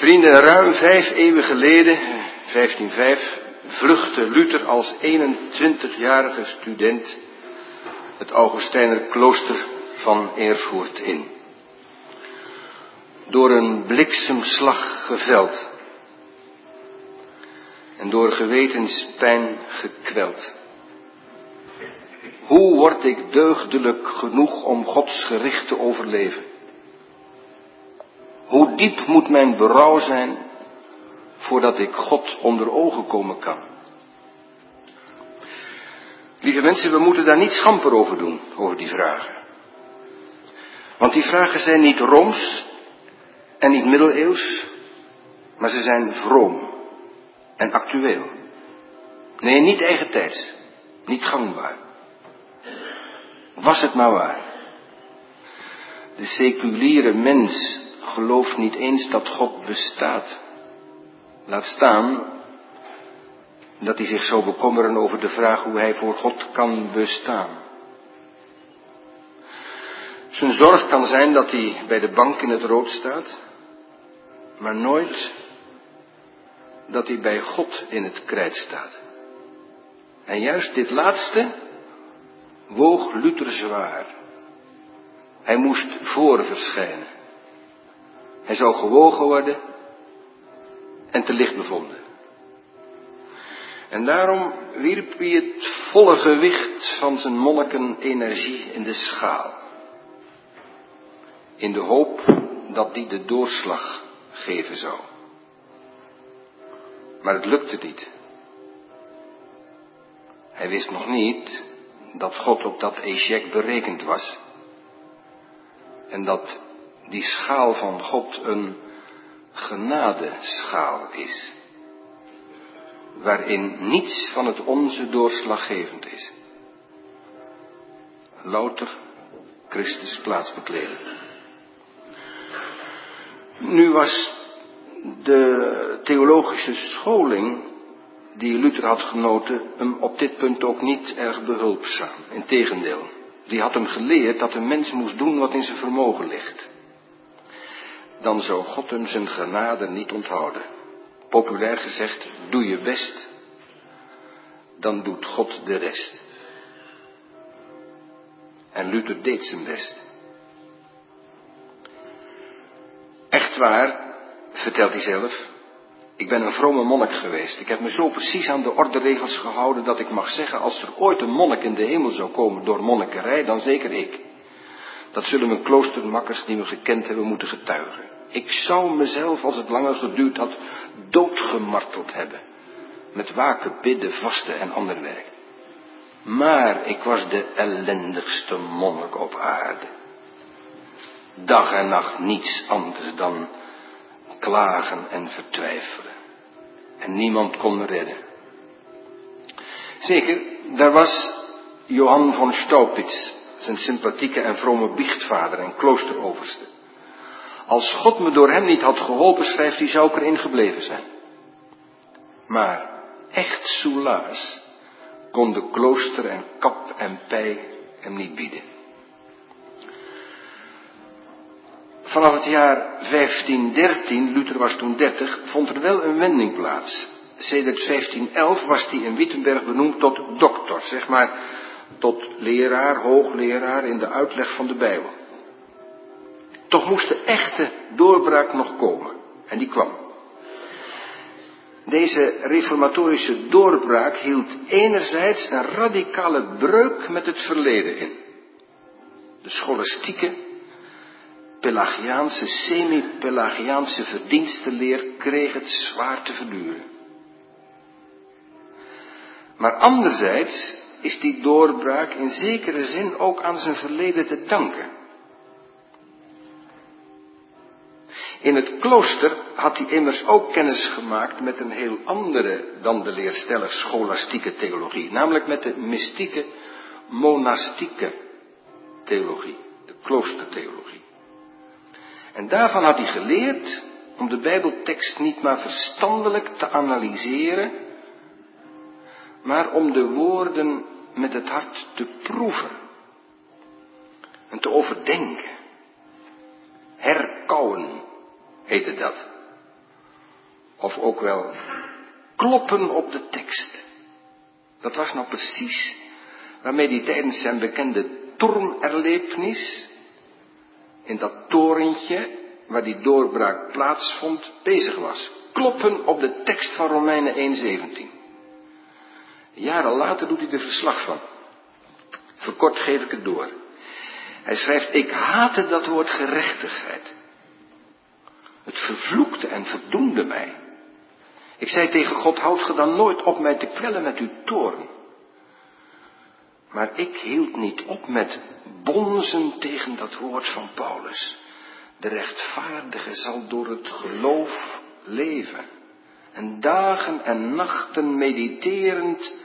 Vrienden, ruim 5 eeuwen geleden, 1505, vluchtte Luther als 21-jarige student het Augustijner klooster van Erfurt in. Door een bliksemslag geveld en door gewetenspijn gekweld. Hoe word ik deugdelijk genoeg om Gods gericht te overleven? Hoe diep moet mijn berouw zijn voordat ik God onder ogen komen kan? Lieve mensen, we moeten daar niet schamper over doen, over die vragen. Want die vragen zijn niet rooms en niet middeleeuws, maar ze zijn vroom en actueel. Nee, niet eigentijds, niet gangbaar. Was het maar waar. De seculiere mens gelooft niet eens dat God bestaat. Laat staan dat hij zich zou bekommeren over de vraag hoe hij voor God kan bestaan. Zijn zorg kan zijn dat hij bij de bank in het rood staat, maar nooit dat hij bij God in het krijt staat. En juist dit laatste woog Luther zwaar. Hij moest voorverschijnen. Hij zou gewogen worden en te licht bevonden. En daarom wierp hij het volle gewicht van zijn monniken-energie in de schaal. In de hoop dat die de doorslag geven zou. Maar het lukte niet. Hij wist nog niet dat God op dat échec berekend was. En dat die schaal van God een genadeschaal is. Waarin niets van het onze doorslaggevend is. Louter Christus plaats bekleden. Nu was de theologische scholing die Luther had genoten hem op dit punt ook niet erg behulpzaam. Integendeel, die had hem geleerd dat een mens moest doen wat in zijn vermogen ligt. Dan zou God hem zijn genade niet onthouden. Populair gezegd, doe je best, dan doet God de rest. En Luther deed zijn best. Echt waar, vertelt hij zelf, ik ben een vrome monnik geweest. Ik heb me zo precies aan de orderegels gehouden dat ik mag zeggen, als er ooit een monnik in de hemel zou komen door monnikerij, dan zeker ik. Dat zullen mijn kloostermakkers die me gekend hebben moeten getuigen. Ik zou mezelf, als het langer geduurd had, doodgemarteld hebben. Met waken, bidden, vasten en ander werk. Maar ik was de ellendigste monnik op aarde. Dag en nacht niets anders dan klagen en vertwijfelen. En niemand kon me redden. Zeker, daar was Johann von Staupitz, zijn sympathieke en vrome biechtvader en kloosteroverste. Als God me door hem niet had geholpen, schrijft hij, zou ik erin gebleven zijn. Maar echt soelaas kon de klooster en kap en pij hem niet bieden. Vanaf het jaar 1513, Luther was toen 30, vond er wel een wending plaats. Sedert 1511 was hij in Wittenberg benoemd tot doctor, zeg maar tot leraar, hoogleraar in de uitleg van de Bijbel. Toch moest de echte doorbraak nog komen. En die kwam. Deze reformatorische doorbraak hield enerzijds een radicale breuk met het verleden in. De scholastieke, Pelagiaanse, semi-Pelagiaanse verdienstenleer kreeg het zwaar te verduren. Maar anderzijds is die doorbraak in zekere zin ook aan zijn verleden te danken. In het klooster had hij immers ook kennis gemaakt met een heel andere dan de leerstellig scholastieke theologie. Namelijk met de mystieke, monastieke theologie, de kloostertheologie. En daarvan had hij geleerd om de Bijbeltekst niet maar verstandelijk te analyseren, maar om de woorden met het hart te proeven en te overdenken. Herkauwen heette dat. Of ook wel kloppen op de tekst. Dat was nou precies waarmee hij tijdens zijn bekende toornerlevenis, in dat torentje waar die doorbraak plaatsvond, bezig was. Kloppen op de tekst van Romeinen 1:17. Jaren later doet hij er verslag van. Verkort geef ik het door. Hij schrijft: ik haatte dat woord gerechtigheid. Het vervloekte en verdoemde mij. Ik zei tegen God: houdt ge dan nooit op mij te kwellen met uw toorn? Maar ik hield niet op met bonzen tegen dat woord van Paulus. De rechtvaardige zal door het geloof leven. En dagen en nachten mediterend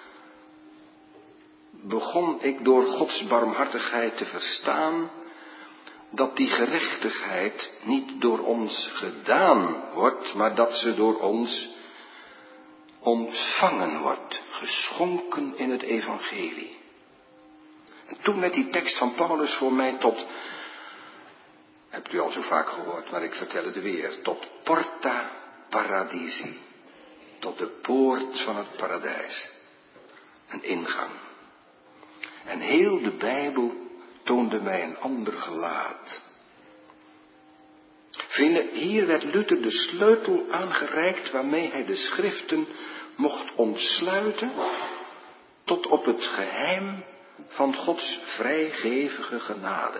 begon ik door Gods barmhartigheid te verstaan dat die gerechtigheid niet door ons gedaan wordt, maar dat ze door ons ontvangen wordt, geschonken in het evangelie. En toen werd die tekst van Paulus voor mij tot, hebt u al zo vaak gehoord, maar ik vertel het weer, tot porta paradisi, tot de poort van het paradijs, een ingang. En heel de Bijbel toonde mij een ander gelaat. Vrienden, hier werd Luther de sleutel aangereikt waarmee hij de schriften mocht ontsluiten tot op het geheim van Gods vrijgevige genade.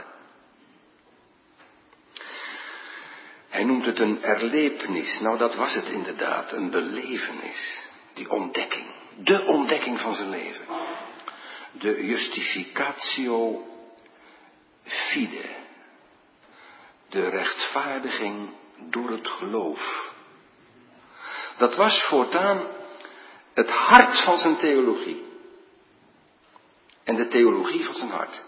Hij noemt het een erlevenis. Nou, dat was het inderdaad, een belevenis. Die ontdekking, de ontdekking van zijn leven. De justificatio fide. De rechtvaardiging door het geloof. Dat was voortaan het hart van zijn theologie. En de theologie van zijn hart.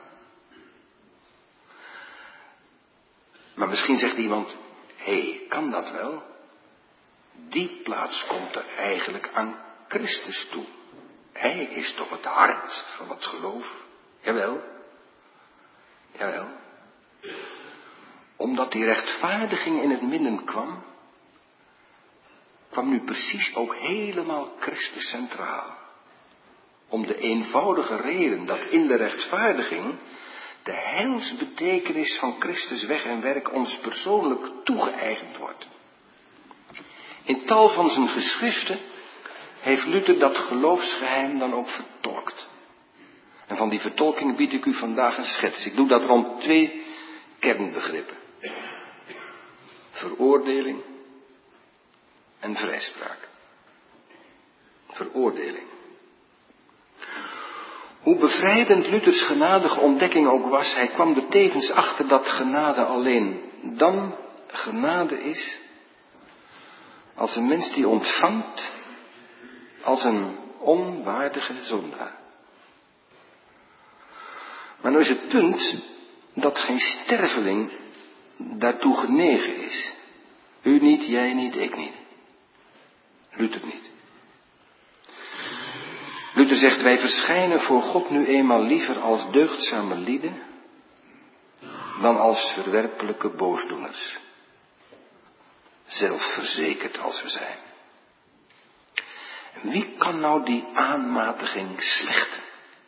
Maar misschien zegt iemand: hé, kan dat wel? Die plaats komt er eigenlijk aan Christus toe. Hij is toch het hart van het geloof? Jawel. Jawel. Omdat die rechtvaardiging in het midden kwam, kwam nu precies ook helemaal Christus centraal. Om de eenvoudige reden dat in de rechtvaardiging de heilsbetekenis van Christus weg en werk ons persoonlijk toegeëigend wordt. In tal van zijn geschriften heeft Luther dat geloofsgeheim dan ook vertolkt. En van die vertolking bied ik u vandaag een schets. Ik doe dat rond 2 kernbegrippen. Veroordeling en vrijspraak. Veroordeling. Hoe bevrijdend Luthers genadige ontdekking ook was, hij kwam er tevens achter dat genade alleen dan genade is als een mens die ontvangt als een onwaardige zondaar. Maar nu is het punt dat geen sterveling daartoe genegen is. U niet, jij niet, ik niet. Luther niet. Luther zegt: wij verschijnen voor God nu eenmaal liever als deugdzame lieden dan als verwerpelijke boosdoeners. Zelfverzekerd als we zijn. En wie kan nou die aanmatiging slechten?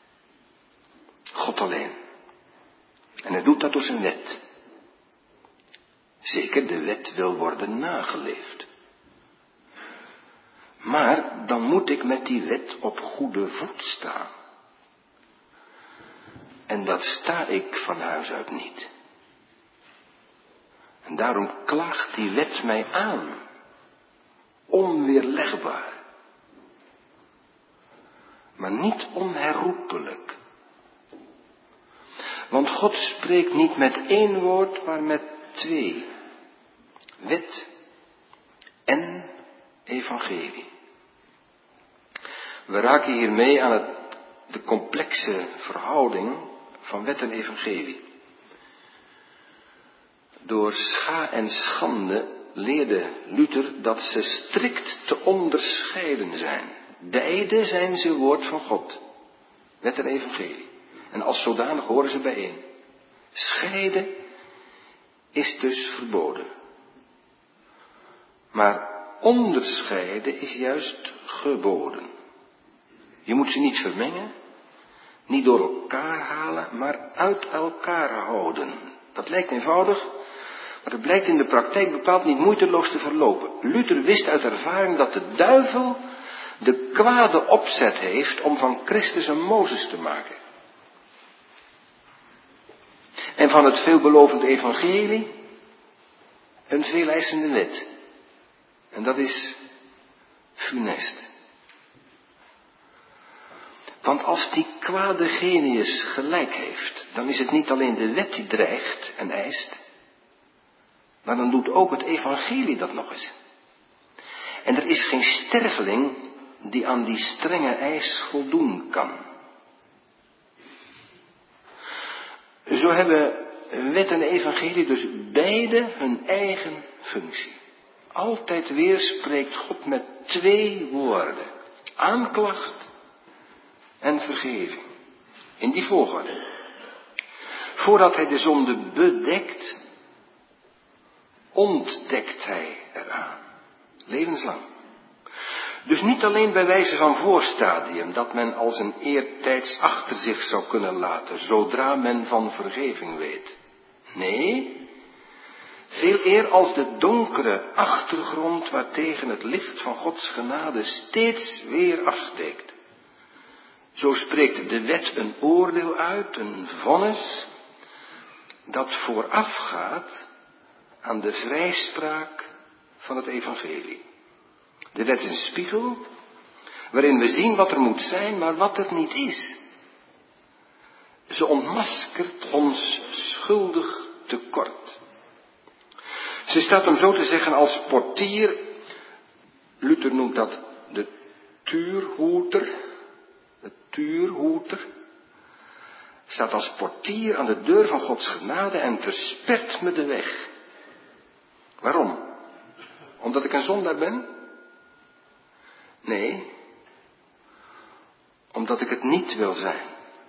God alleen. En hij doet dat door zijn wet. Zeker, de wet wil worden nageleefd. Maar dan moet ik met die wet op goede voet staan. En dat sta ik van huis uit niet. En daarom klaagt die wet mij aan. Onweerlegbaar. Maar niet onherroepelijk. Want God spreekt niet met 1 woord, maar met 2. Wet en evangelie. We raken hiermee aan de complexe verhouding van wet en evangelie. Door scha en schande leerde Luther dat ze strikt te onderscheiden zijn. Beide zijn ze woord van God. Wet en evangelie. En als zodanig horen ze bijeen. Scheiden is dus verboden. Maar onderscheiden is juist geboden. Je moet ze niet vermengen, niet door elkaar halen, maar uit elkaar houden. Dat lijkt eenvoudig, maar het blijkt in de praktijk bepaald niet moeiteloos te verlopen. Luther wist uit ervaring dat de duivel de kwade opzet heeft om van Christus een Mozes te maken. En van het veelbelovende evangelie een veeleisende wet. En dat is funest. Want als die kwade genius gelijk heeft, dan is het niet alleen de wet die dreigt en eist, maar dan doet ook het evangelie dat nog eens. En er is geen sterveling die aan die strenge eis voldoen kan. Zo hebben wet en evangelie dus beide hun eigen functie. Altijd weer spreekt God met 2 woorden. Aanklacht en vergeving. In die volgorde. Voordat hij de zonde bedekt, ontdekt hij eraan. Levenslang. Dus niet alleen bij wijze van voorstadium, dat men als een eertijds achter zich zou kunnen laten, zodra men van vergeving weet. Nee, veel eer als de donkere achtergrond waartegen het licht van Gods genade steeds weer afsteekt. Zo spreekt de wet een oordeel uit, een vonnis, dat voorafgaat aan de vrijspraak van het evangelie. De wet is een spiegel, waarin we zien wat er moet zijn, maar wat er niet is. Ze ontmaskert ons schuldig tekort. Ze staat om zo te zeggen als portier, Luther noemt dat de tuurhoeder, staat als portier aan de deur van Gods genade en verspert me de weg. Waarom? Omdat ik een zondaar ben? Nee, omdat ik het niet wil zijn.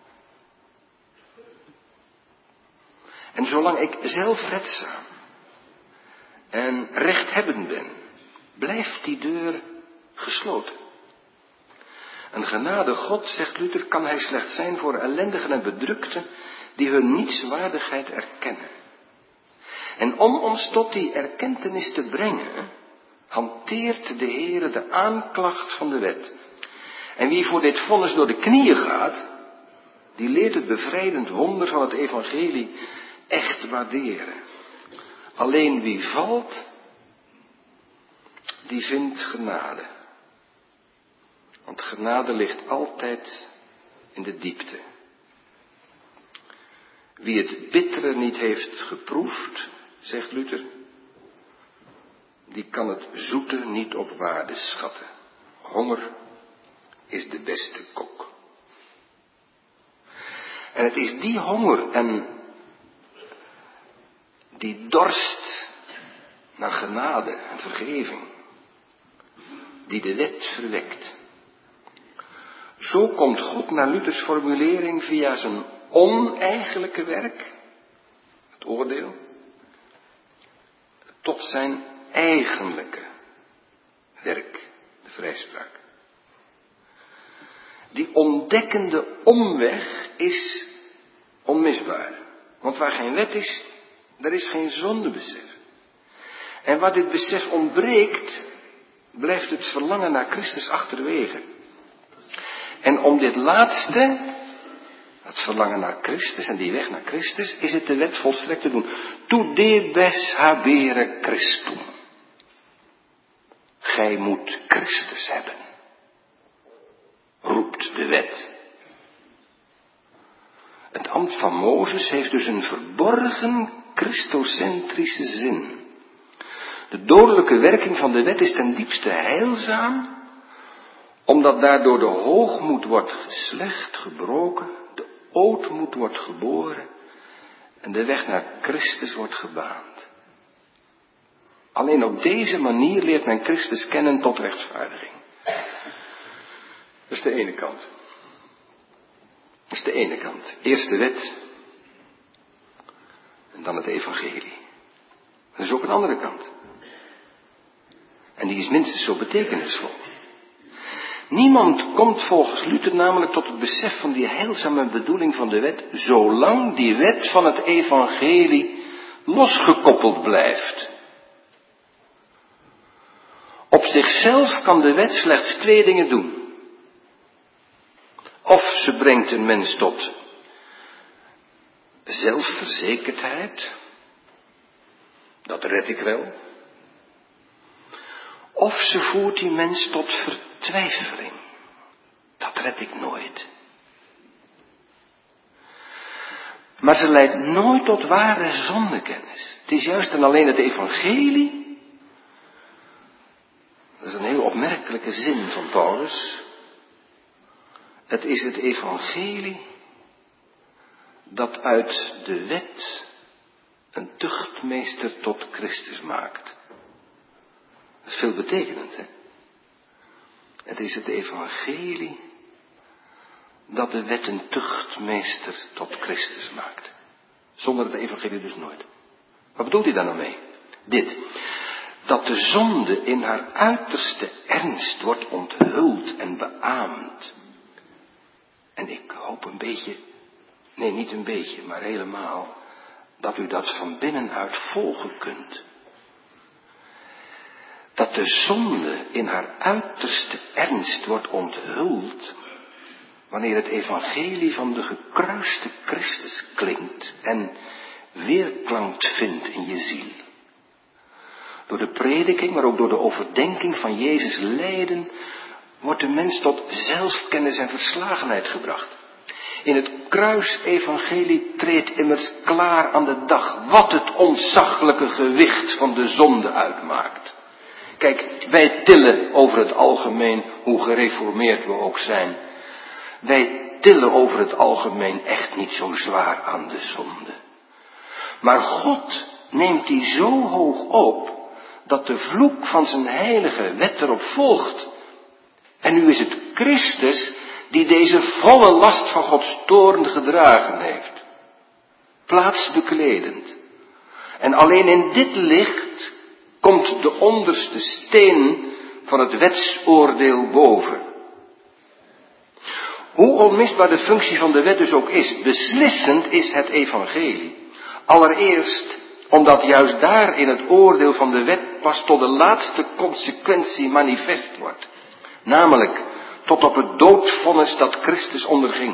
En zolang ik zelfredzaam en rechthebbend ben, blijft die deur gesloten. Een genade God, zegt Luther, kan hij slechts zijn voor ellendigen en bedrukten die hun nietswaardigheid erkennen. En om ons tot die erkentenis te brengen, hanteert de Heere de aanklacht van de wet. En wie voor dit vonnis door de knieën gaat, die leert het bevrijdend wonder van het evangelie echt waarderen. Alleen wie valt, die vindt genade. Want genade ligt altijd in de diepte. Wie het bittere niet heeft geproefd, zegt Luther, die kan het zoete niet op waarde schatten. Honger is de beste kok. En het is die honger en die dorst naar genade en vergeving die de wet verwekt. Zo komt God naar Luthers formulering via zijn oneigenlijke werk, het oordeel, tot zijn eigenlijke werk, de vrijspraak. Die ontdekkende omweg is onmisbaar. Want waar geen wet is, daar is geen zondebesef. En waar dit besef ontbreekt, blijft het verlangen naar Christus achterwege. En om dit laatste, het verlangen naar Christus en die weg naar Christus, is het de wet volstrekt te doen. Tu debes habere Christum. Gij moet Christus hebben, roept de wet. Het ambt van Mozes heeft dus een verborgen christocentrische zin. De dodelijke werking van de wet is ten diepste heilzaam, omdat daardoor de hoogmoed wordt geslecht, gebroken, de ootmoed wordt geboren en de weg naar Christus wordt gebaand. Alleen op deze manier leert men Christus kennen tot rechtvaardiging. Dat is de ene kant. Dat is de ene kant. Eerst de wet en dan het evangelie. Dat is ook een andere kant. En die is minstens zo betekenisvol. Niemand komt volgens Luther namelijk tot het besef van die heilzame bedoeling van de wet, zolang die wet van het evangelie losgekoppeld blijft. Op zichzelf kan de wet slechts twee dingen doen. Of ze brengt een mens tot zelfverzekerdheid, dat red ik wel. Of ze voert die mens tot vertwijfeling, dat red ik nooit. Maar ze leidt nooit tot ware zondekennis. Het is juist en alleen het evangelie, dat is een heel opmerkelijke zin van Paulus. Het is het evangelie dat uit de wet een tuchtmeester tot Christus maakt. Dat is veelbetekenend, hè? Het is het evangelie dat de wet een tuchtmeester tot Christus maakt. Zonder het evangelie dus nooit. Wat bedoelt hij daar nou mee? Dit. Dat de zonde in haar uiterste ernst wordt onthuld en beaamd. En ik hoop een beetje, nee niet een beetje, maar helemaal, dat u dat van binnenuit volgen kunt. Dat de zonde in haar uiterste ernst wordt onthuld, wanneer het evangelie van de gekruiste Christus klinkt en weerklank vindt in je ziel. Door de prediking, maar ook door de overdenking van Jezus lijden, wordt de mens tot zelfkennis en verslagenheid gebracht. In het kruisevangelie treedt immers klaar aan de dag wat het ontzaglijke gewicht van de zonde uitmaakt. Kijk, wij tillen over het algemeen, hoe gereformeerd we ook zijn, wij tillen over het algemeen echt niet zo zwaar aan de zonde. Maar God neemt die zo hoog op, dat de vloek van zijn heilige wet erop volgt. En nu is het Christus die deze volle last van Gods toorn gedragen heeft. Plaatsbekledend. En alleen in dit licht komt de onderste steen van het wetsoordeel boven. Hoe onmisbaar de functie van de wet dus ook is, beslissend is het evangelie. Allereerst omdat juist daar in het oordeel van de wet pas tot de laatste consequentie manifest wordt. Namelijk tot op het doodvonnis dat Christus onderging.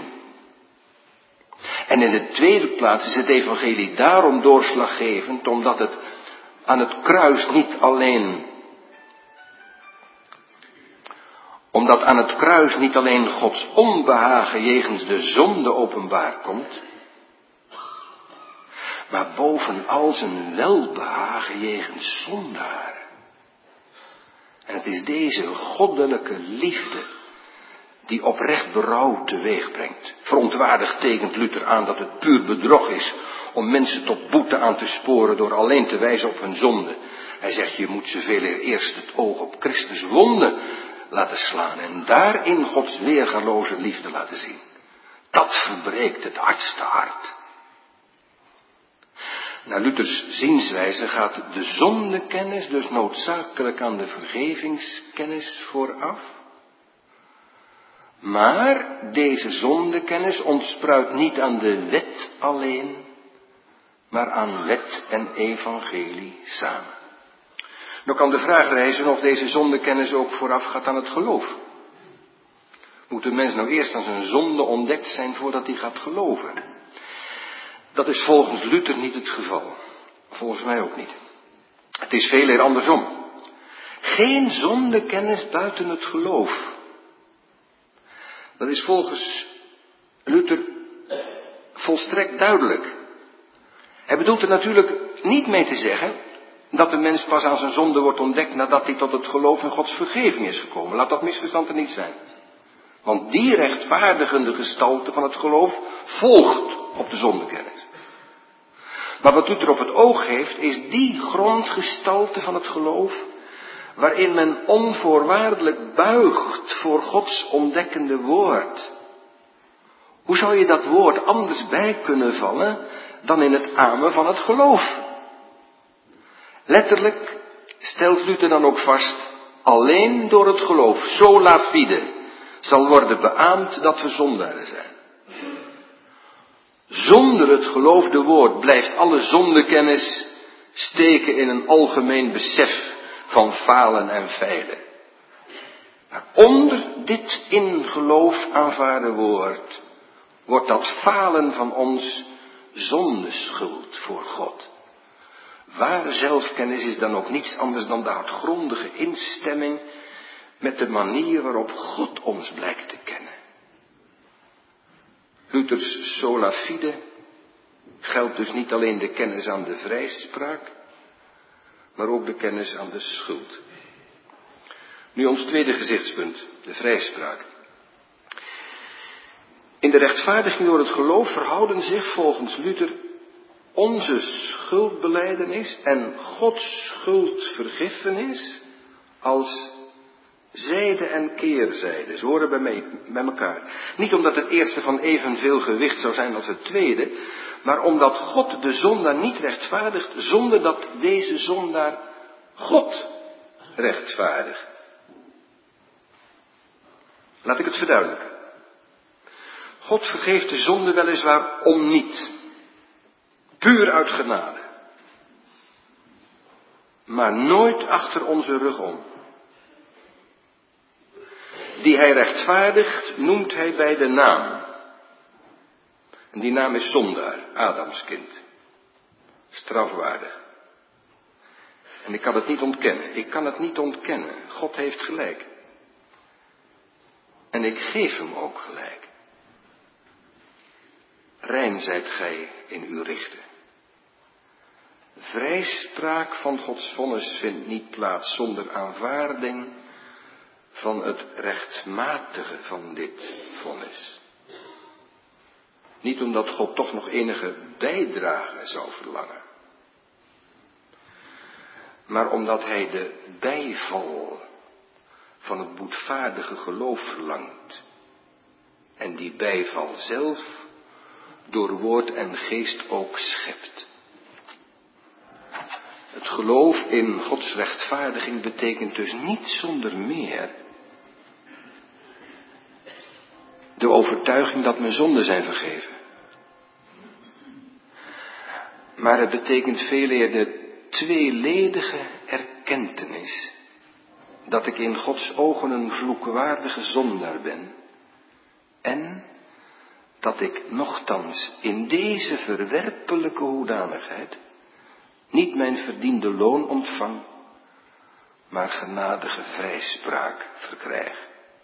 En in de tweede plaats is het evangelie daarom doorslaggevend, omdat het aan het kruis niet alleen Gods onbehagen jegens de zonde openbaar komt, maar bovenal zijn welbehagen jegens zondaren. En het is deze goddelijke liefde die oprecht berouw teweeg brengt. Verontwaardigd tekent Luther aan dat het puur bedrog is om mensen tot boete aan te sporen door alleen te wijzen op hun zonde. Hij zegt, je moet ze veel eerst het oog op Christus wonden laten slaan en daarin Gods weergaloze liefde laten zien. Dat verbreekt het hardste hart. Naar Luthers zienswijze gaat de zondekennis dus noodzakelijk aan de vergevingskennis vooraf. Maar deze zondekennis ontspruit niet aan de wet alleen, maar aan wet en evangelie samen. Nou kan de vraag rijzen of deze zondekennis ook vooraf gaat aan het geloof. Moet de mens nou eerst aan zijn zonde ontdekt zijn voordat hij gaat geloven? Dat is volgens Luther niet het geval. Volgens mij ook niet. Het is veel eer andersom. Geen zondekennis buiten het geloof. Dat is volgens Luther volstrekt duidelijk. Hij bedoelt er natuurlijk niet mee te zeggen dat de mens pas aan zijn zonde wordt ontdekt nadat hij tot het geloof in Gods vergeving is gekomen. Laat dat misverstand er niet zijn. Want die rechtvaardigende gestalte van het geloof volgt op de zondekennis. Maar wat Luther op het oog heeft, is die grondgestalte van het geloof, waarin men onvoorwaardelijk buigt voor Gods ontdekkende woord. Hoe zou je dat woord anders bij kunnen vallen dan in het amen van het geloof? Letterlijk stelt Luther dan ook vast, alleen door het geloof, sola fide, zal worden beaamd dat we zondaren zijn. Zonder het geloofde woord blijft alle zondekennis steken in een algemeen besef van falen en feilen. Maar onder dit in geloof aanvaarde woord wordt dat falen van ons zondeschuld voor God. Ware zelfkennis is dan ook niets anders dan de hardgrondige instemming met de manier waarop God ons blijkt te kennen. Luthers sola fide geldt dus niet alleen de kennis aan de vrijspraak, maar ook de kennis aan de schuld. Nu ons tweede gezichtspunt, de vrijspraak. In de rechtvaardiging door het geloof verhouden zich volgens Luther onze schuldbelijdenis en Gods schuldvergiffenis als zijde en keerzijde. Ze horen bij elkaar. Niet omdat het eerste van evenveel gewicht zou zijn als het tweede, maar omdat God de zondaar niet rechtvaardigt zonder dat deze zondaar God rechtvaardigt. Laat ik het verduidelijken. God vergeeft de zonde weliswaar om niet. Puur uit genade. Maar nooit achter onze rug om. Die hij rechtvaardigt noemt hij bij de naam. En die naam is zondaar, Adams kind. Strafwaardig. En ik kan het niet ontkennen. Ik kan het niet ontkennen. God heeft gelijk. En ik geef hem ook gelijk. Rein zijt gij in uw richten. Vrijspraak van Gods vonnis vindt niet plaats zonder aanvaarding van het rechtmatige van dit vonnis. Niet omdat God toch nog enige bijdrage zou verlangen, maar omdat hij de bijval van het boetvaardige geloof verlangt en die bijval zelf door woord en geest ook schept. Het geloof in Gods rechtvaardiging betekent dus niet zonder meer de overtuiging dat mijn zonden zijn vergeven. Maar het betekent veel eer de tweeledige erkentenis dat ik in Gods ogen een vloekwaardige zondaar ben en dat ik nochtans in deze verwerpelijke hoedanigheid niet mijn verdiende loon ontvang, maar genadige vrijspraak verkrijg.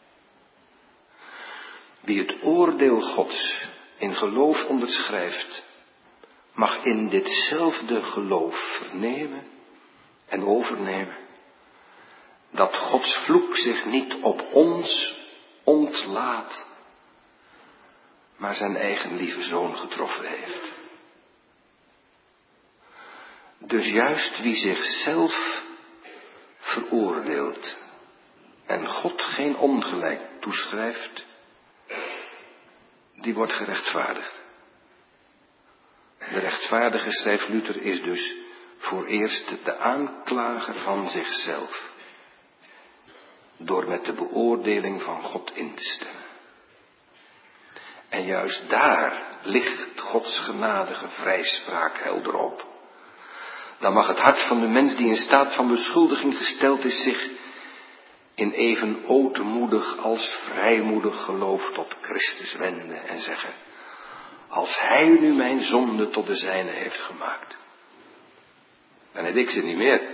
Wie het oordeel Gods in geloof onderschrijft, mag in ditzelfde geloof vernemen en overnemen dat Gods vloek zich niet op ons ontlaat, maar zijn eigen lieve zoon getroffen heeft. Dus juist wie zichzelf veroordeelt en God geen ongelijk toeschrijft, die wordt gerechtvaardigd. De rechtvaardige, schrijft Luther, is dus voor eerst de aanklager van zichzelf, door met de beoordeling van God in te stemmen. En juist daar ligt Gods genadige vrijspraak helder op. Dan mag het hart van de mens die in staat van beschuldiging gesteld is zich in even ootmoedig als vrijmoedig geloof tot Christus wenden en zeggen: als hij nu mijn zonde tot de zijne heeft gemaakt, dan heb ik ze niet meer.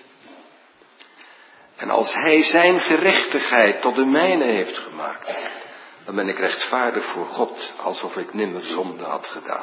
En als hij zijn gerechtigheid tot de mijne heeft gemaakt, dan ben ik rechtvaardig voor God, alsof ik nimmer zonde had gedaan.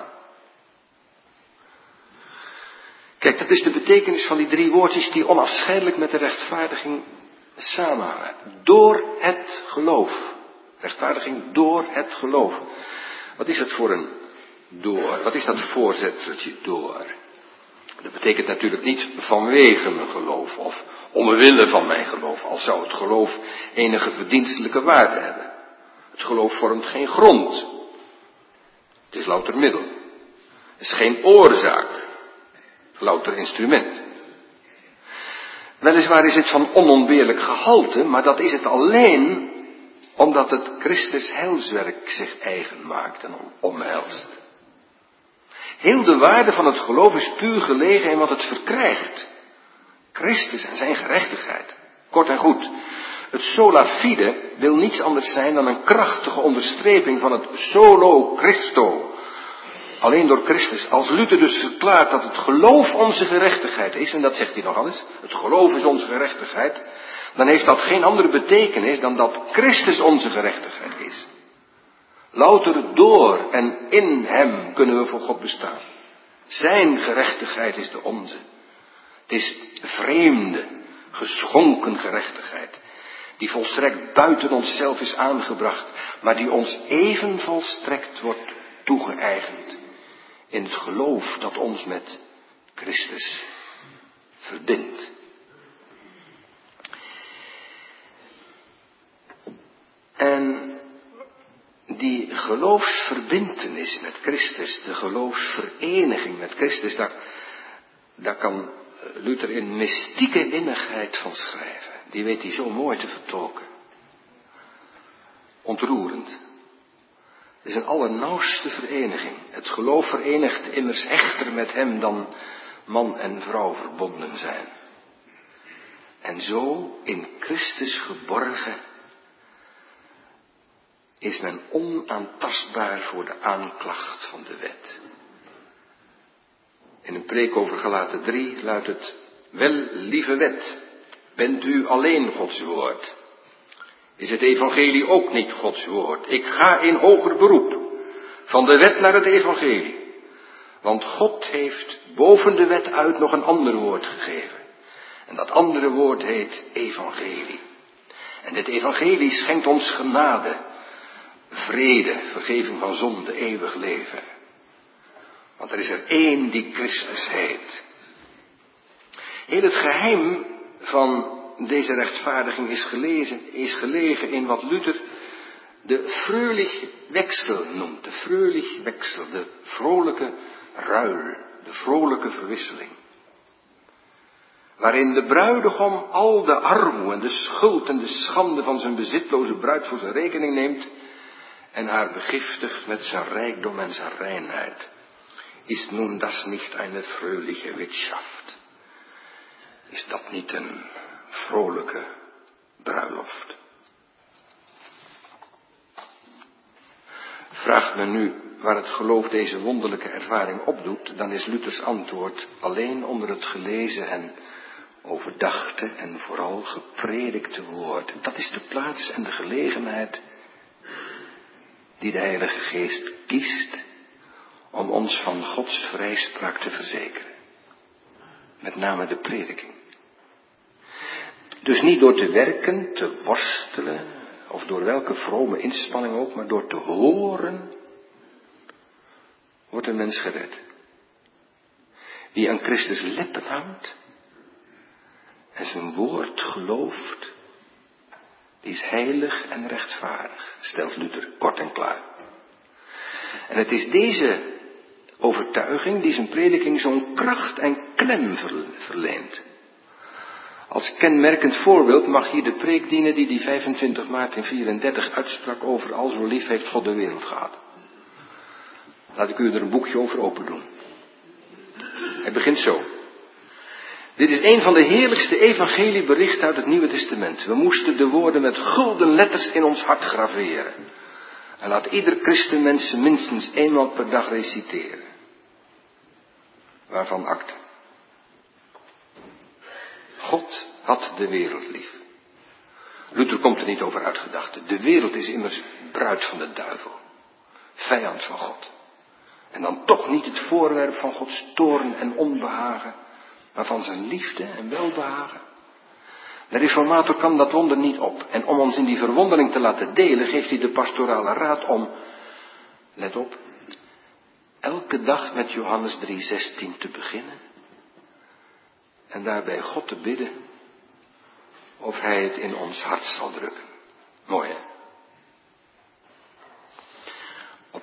Kijk, dat is de betekenis van die drie woordjes die onafscheidelijk met de rechtvaardiging samenhangen. Door het geloof. Rechtvaardiging door het geloof. Wat is het voor een door? Wat is dat voorzetseltje door? Dat betekent natuurlijk niet vanwege mijn geloof of omwille van mijn geloof, al zou het geloof enige verdienstelijke waarde hebben. Het geloof vormt geen grond. Het is louter middel. Het is geen oorzaak. Louter instrument. Weliswaar is het van onontbeerlijk gehalte, maar dat is het alleen omdat het Christus heilswerk zich eigen maakt en omhelst. Heel de waarde van het geloof is puur gelegen in wat het verkrijgt. Christus en zijn gerechtigheid. Kort en goed, het sola fide wil niets anders zijn dan een krachtige onderstreping van het solo Christo. Alleen door Christus. Als Luther dus verklaart dat het geloof onze gerechtigheid is, en dat zegt hij nogal eens, het geloof is onze gerechtigheid, dan heeft dat geen andere betekenis dan dat Christus onze gerechtigheid is. Louter door en in hem kunnen we voor God bestaan. Zijn gerechtigheid is de onze. Het is vreemde, geschonken gerechtigheid, die volstrekt buiten onszelf is aangebracht, maar die ons even volstrekt wordt toegeëigend in het geloof dat ons met Christus verbindt. En die geloofsverbintenis met Christus, de geloofsvereniging met Christus, daar kan Luther in mystieke innigheid van schrijven. Die weet hij zo mooi te vertolken. Ontroerend. Het is een allernauwste vereniging. Het geloof verenigt immers hechter met hem dan man en vrouw verbonden zijn. En zo in Christus geborgen is men onaantastbaar voor de aanklacht van de wet. In een preek over Galaten 3 luidt het: wel, lieve wet, bent u alleen Gods woord? Is het evangelie ook niet Gods woord? Ik ga in hoger beroep van de wet naar het evangelie. Want God heeft boven de wet uit nog een ander woord gegeven. En dat andere woord heet evangelie. En dit evangelie schenkt ons genade, vrede, vergeving van zonde, eeuwig leven. Want er is er één die Christus heet. Heel het geheim van deze rechtvaardiging is gelegen in wat Luther de fröhlich Wechsel noemt. De fröhlich Wechsel, de vrolijke ruil, de vrolijke verwisseling. Waarin de bruidegom al de armoede en de schuld en de schande van zijn bezitloze bruid voor zijn rekening neemt en haar begiftigt met zijn rijkdom en zijn reinheid. Is nun das nicht eine fröhliche Wirtschaft? Is dat niet een vrolijke bruiloft? Vraagt men nu waar het geloof deze wonderlijke ervaring opdoet, dan is Luthers antwoord alleen onder het gelezen en overdachte en vooral gepredikte woord. Dat is de plaats en de gelegenheid die de Heilige Geest kiest om ons van Gods vrijspraak te verzekeren. Met name de prediking. Dus niet door te werken, te worstelen, of door welke vrome inspanning ook, maar door te horen, wordt een mens gered. Wie aan Christus lippen hangt en zijn woord gelooft, die is heilig en rechtvaardig, stelt Luther kort en klaar. En het is deze overtuiging die zijn prediking zo'n kracht en klem verleent. Als kenmerkend voorbeeld mag hier de preek dienen die 25 maart in 34 uitsprak over al zo lief heeft God de wereld gehad. Laat ik u er een boekje over open doen. Hij begint zo. Dit is een van de heerlijkste evangelieberichten uit het Nieuwe Testament. We moesten de woorden met gulden letters in ons hart graveren. En laat ieder christenmens ze minstens eenmaal per dag reciteren. Waarvan akte? God had de wereld lief. Luther komt er niet over uit gedachten. De wereld is immers bruid van de duivel. Vijand van God. En dan toch niet het voorwerp van Gods toorn en onbehagen, maar van zijn liefde en welbehagen. De reformator kan dat wonder niet op. En om ons in die verwondering te laten delen, geeft hij de pastorale raad om, let op, elke dag met Johannes 3:16 te beginnen. En daarbij God te bidden of hij het in ons hart zal drukken. Mooi, hè? Op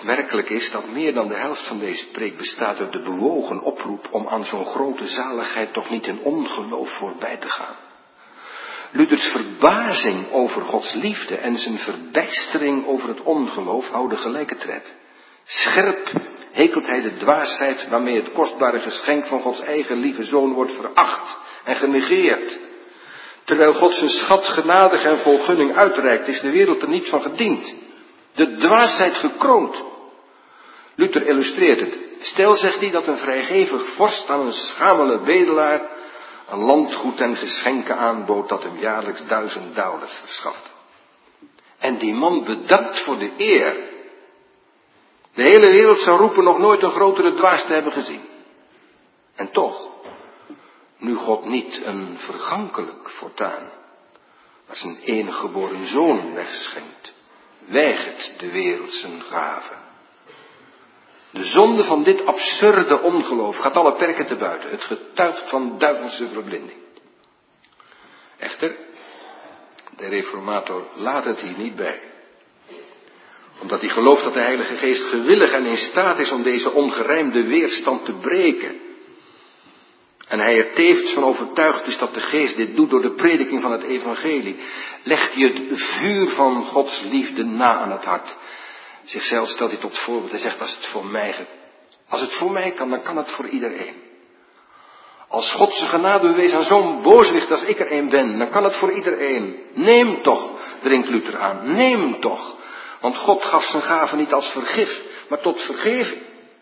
Opmerkelijk is dat meer dan de helft van deze preek bestaat uit de bewogen oproep om aan zo'n grote zaligheid toch niet in ongeloof voorbij te gaan. Luthers verbazing over Gods liefde en zijn verbijstering over het ongeloof houden gelijke tred. Scherp hekelt hij de dwaasheid waarmee het kostbare geschenk van Gods eigen lieve zoon wordt veracht en genegeerd. Terwijl God zijn schat genadig en vol gunning uitreikt, is de wereld er niet van gediend. De dwaasheid gekroond. Luther illustreert het. Stel, zegt hij, dat een vrijgevig vorst aan een schamele bedelaar een landgoed en geschenken aanbood dat hem jaarlijks $1000 verschafte. En die man bedankt voor de eer. De hele wereld zou roepen nog nooit een grotere dwaas te hebben gezien. En toch, nu God niet een vergankelijk fortuin, maar zijn enige geboren zoon wegschenkt, weigert de wereld zijn gave. De zonde van dit absurde ongeloof gaat alle perken te buiten. Het getuigt van duivelse verblinding. Echter, de reformator laat het hier niet bij. Omdat hij gelooft dat de Heilige Geest gewillig en in staat is om deze ongerijmde weerstand te breken. En hij er tevens van overtuigd is dat de Geest dit doet door de prediking van het evangelie. Legt hij het vuur van Gods liefde na aan het hart. Zichzelf stelt hij tot voorbeeld. Hij zegt, als het voor mij kan, dan kan het voor iedereen. Als God zijn genade bewees aan zo'n booswicht als ik er een ben, dan kan het voor iedereen. Neem toch, dringt Luther aan, neem toch. Want God gaf zijn gave niet als vergif, maar tot vergeving.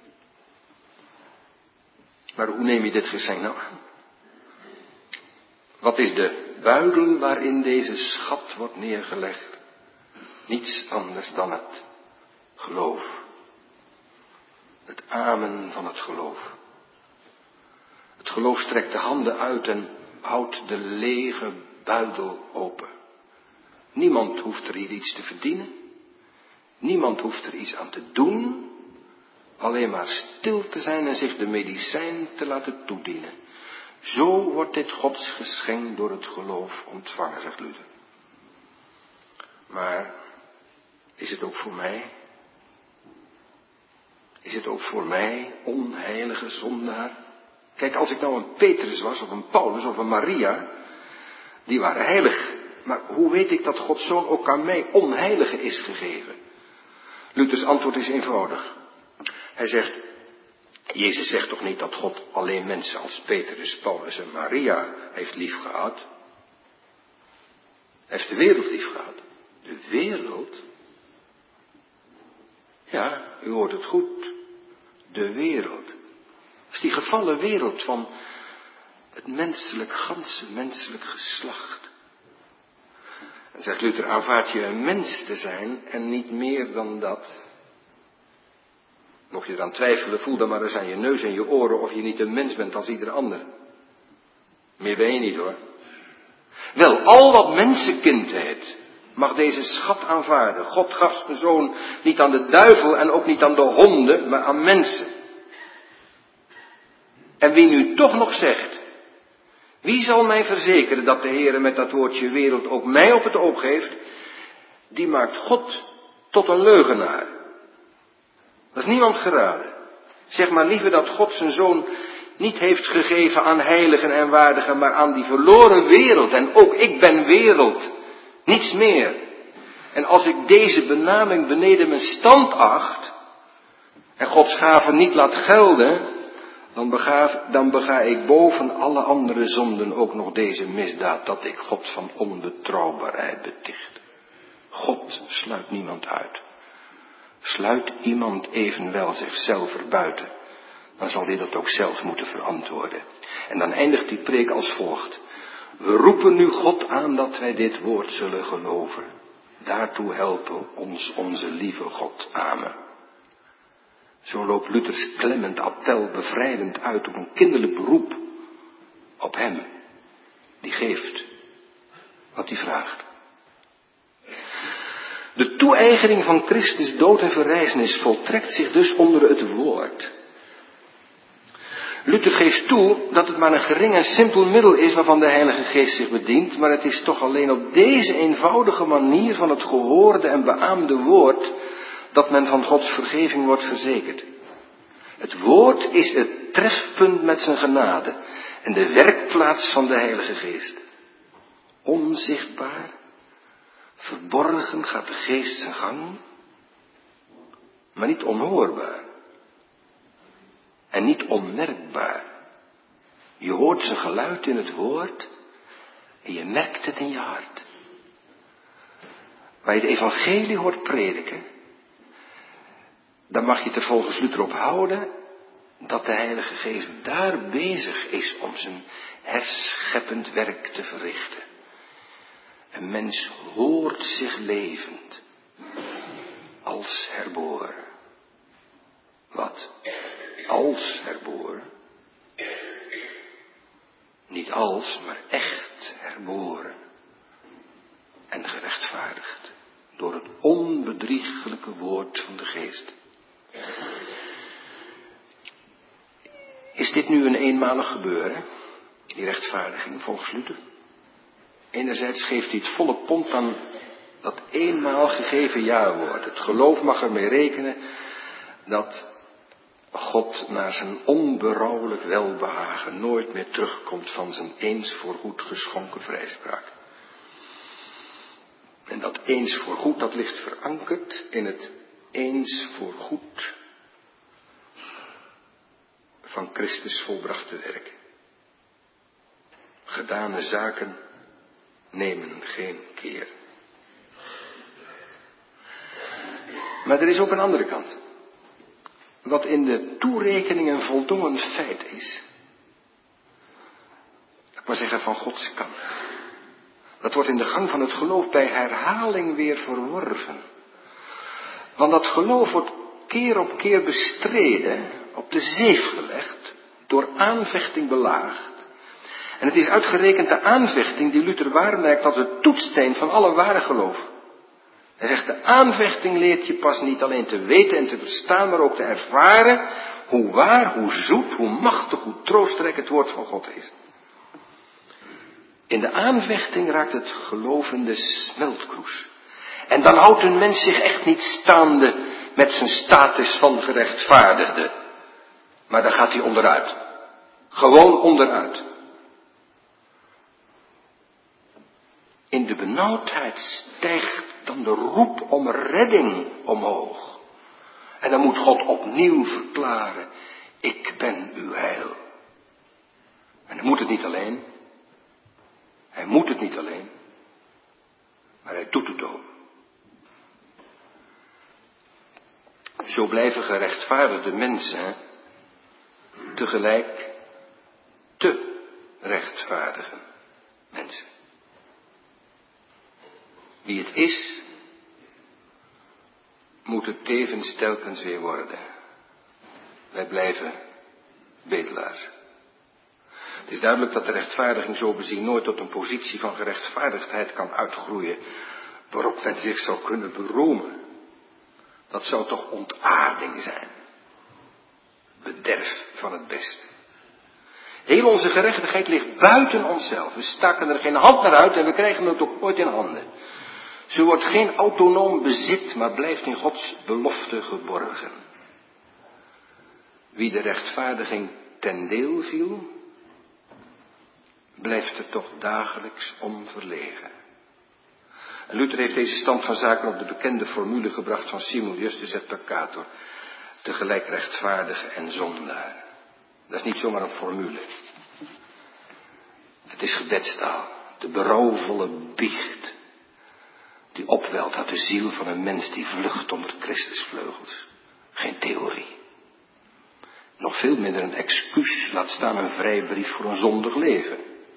Maar hoe neem je dit geschenk nou aan? Wat is de buidel waarin deze schat wordt neergelegd? Niets anders dan het geloof. Het amen van het geloof. Het geloof strekt de handen uit en houdt de lege buidel open. Niemand hoeft er hier iets te verdienen. Niemand hoeft er iets aan te doen. Alleen maar stil te zijn en zich de medicijn te laten toedienen. Zo wordt dit Gods geschenk door het geloof ontvangen, zegt Luther. Maar is het ook voor mij? Is het ook voor mij, onheilige zondaar? Kijk, als ik nou een Petrus was, of een Paulus, of een Maria, die waren heilig. Maar hoe weet ik dat Gods Zoon ook aan mij onheilige is gegeven? Luthers antwoord is eenvoudig. Hij zegt, Jezus zegt toch niet dat God alleen mensen als Petrus, Paulus en Maria heeft liefgehad? Hij heeft de wereld liefgehad. De wereld? Ja, u hoort het goed. De wereld. Dat is die gevallen wereld van het ganse menselijk geslacht. En zegt Luther, aanvaard je een mens te zijn en niet meer dan dat. Mocht je eraan twijfelen, voel dan maar eens aan je neus en je oren of je niet een mens bent als ieder ander. Meer ben je niet hoor. Wel, al wat mensenkind heet, mag deze schat aanvaarden. God gaf zijn zoon niet aan de duivel en ook niet aan de honden, maar aan mensen. En wie nu toch nog zegt, wie zal mij verzekeren dat de Heere met dat woordje wereld ook mij op het oog heeft, die maakt God tot een leugenaar. Dat is niemand geraden. Zeg maar liever dat God zijn zoon niet heeft gegeven aan heiligen en waardigen, maar aan die verloren wereld. En ook ik ben wereld. Niets meer. En als ik deze benaming beneden mijn stand acht en Gods gave niet laat gelden, dan bega ik boven alle andere zonden ook nog deze misdaad, dat ik God van onbetrouwbaarheid beticht. God sluit niemand uit. Sluit iemand evenwel zichzelf erbuiten, dan zal hij dat ook zelf moeten verantwoorden. En dan eindigt die preek als volgt. We roepen nu God aan dat wij dit woord zullen geloven. Daartoe helpen ons onze lieve God. Amen. Zo loopt Luthers klemmend appel bevrijdend uit op een kinderlijk beroep op hem, die geeft wat hij vraagt. De toe-eigening van Christus dood en verrijzenis voltrekt zich dus onder het woord. Luther geeft toe dat het maar een gering en simpel middel is waarvan de Heilige Geest zich bedient, maar het is toch alleen op deze eenvoudige manier van het gehoorde en beaamde woord dat men van Gods vergeving wordt verzekerd. Het woord is het trefpunt met zijn genade en de werkplaats van de Heilige Geest. Onzichtbaar, verborgen gaat de Geest zijn gang, maar niet onhoorbaar en niet onmerkbaar. Je hoort zijn geluid in het woord en je merkt het in je hart. Waar je het evangelie hoort prediken, dan mag je het er volgens Luther op houden dat de Heilige Geest daar bezig is om zijn herscheppend werk te verrichten. Een mens hoort zich levend als herboren. Wat? Als herboren? Niet als, maar echt herboren. En gerechtvaardigd door het onbedriegelijke woord van de Geest. Is dit nu een eenmalig gebeuren, die rechtvaardiging volgens Luther? Enerzijds geeft hij het volle pond aan dat eenmaal gegeven jawoord. Het geloof mag ermee rekenen dat God naar zijn onberouwelijk welbehagen nooit meer terugkomt van zijn eens voorgoed geschonken vrijspraak. En dat eens voorgoed, dat ligt verankerd in het eens voorgoed van Christus volbrachte werk. Gedane zaken nemen geen keer. Maar er is ook een andere kant. Wat in de toerekening een voldongen feit is, ik maar zeggen van Gods kant, dat wordt in de gang van het geloof bij herhaling weer verworven. Want dat geloof wordt keer op keer bestreden, op de zeef gelegd, door aanvechting belaagd. En het is uitgerekend de aanvechting die Luther waarmerkt als de toetssteen van alle ware geloof. Hij zegt, de aanvechting leert je pas niet alleen te weten en te verstaan, maar ook te ervaren hoe waar, hoe zoet, hoe machtig, hoe troostrijk het woord van God is. In de aanvechting raakt het geloof in de smeltkroes. En dan houdt een mens zich echt niet staande met zijn status van gerechtvaardigde. Maar dan gaat hij onderuit. Gewoon onderuit. In de benauwdheid stijgt dan de roep om redding omhoog. En dan moet God opnieuw verklaren, ik ben uw heil. En hij moet het niet alleen. Hij moet het niet alleen. Maar hij doet het ook. Zo blijven gerechtvaardigde mensen tegelijk te rechtvaardigen mensen. Wie het is, moet het tevens telkens weer worden. Wij blijven bedelaars. Het is duidelijk dat de rechtvaardiging zo bezien nooit tot een positie van gerechtvaardigdheid kan uitgroeien, waarop men zich zou kunnen beroemen. Dat zou toch ontaarding zijn. Bederf van het beste. Heel onze gerechtigheid ligt buiten onszelf. We staken er geen hand naar uit en we krijgen het ook nooit in handen. Ze wordt geen autonoom bezit, maar blijft in Gods belofte geborgen. Wie de rechtvaardiging ten deel viel, blijft er toch dagelijks om verlegen. En Luther heeft deze stand van zaken op de bekende formule gebracht van Simul Justus et Peccator. Tegelijk rechtvaardige en zondaar. Dat is niet zomaar een formule. Het is gebedstaal. De berouwvolle biecht. Die opwelt uit de ziel van een mens die vlucht onder Christus vleugels. Geen theorie. Nog veel minder een excuus, laat staan een vrijbrief voor een zondig leven.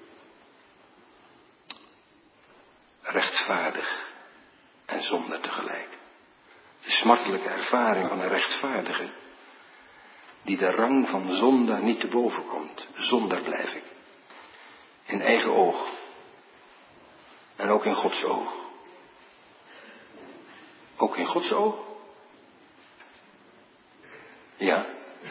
Rechtvaardig en zonde tegelijk. De smartelijke ervaring van een rechtvaardige, die de rang van zondaar niet te boven komt. Zondaar blijf ik. In eigen oog. En ook in Gods oog. Ook in Gods oog? Ja.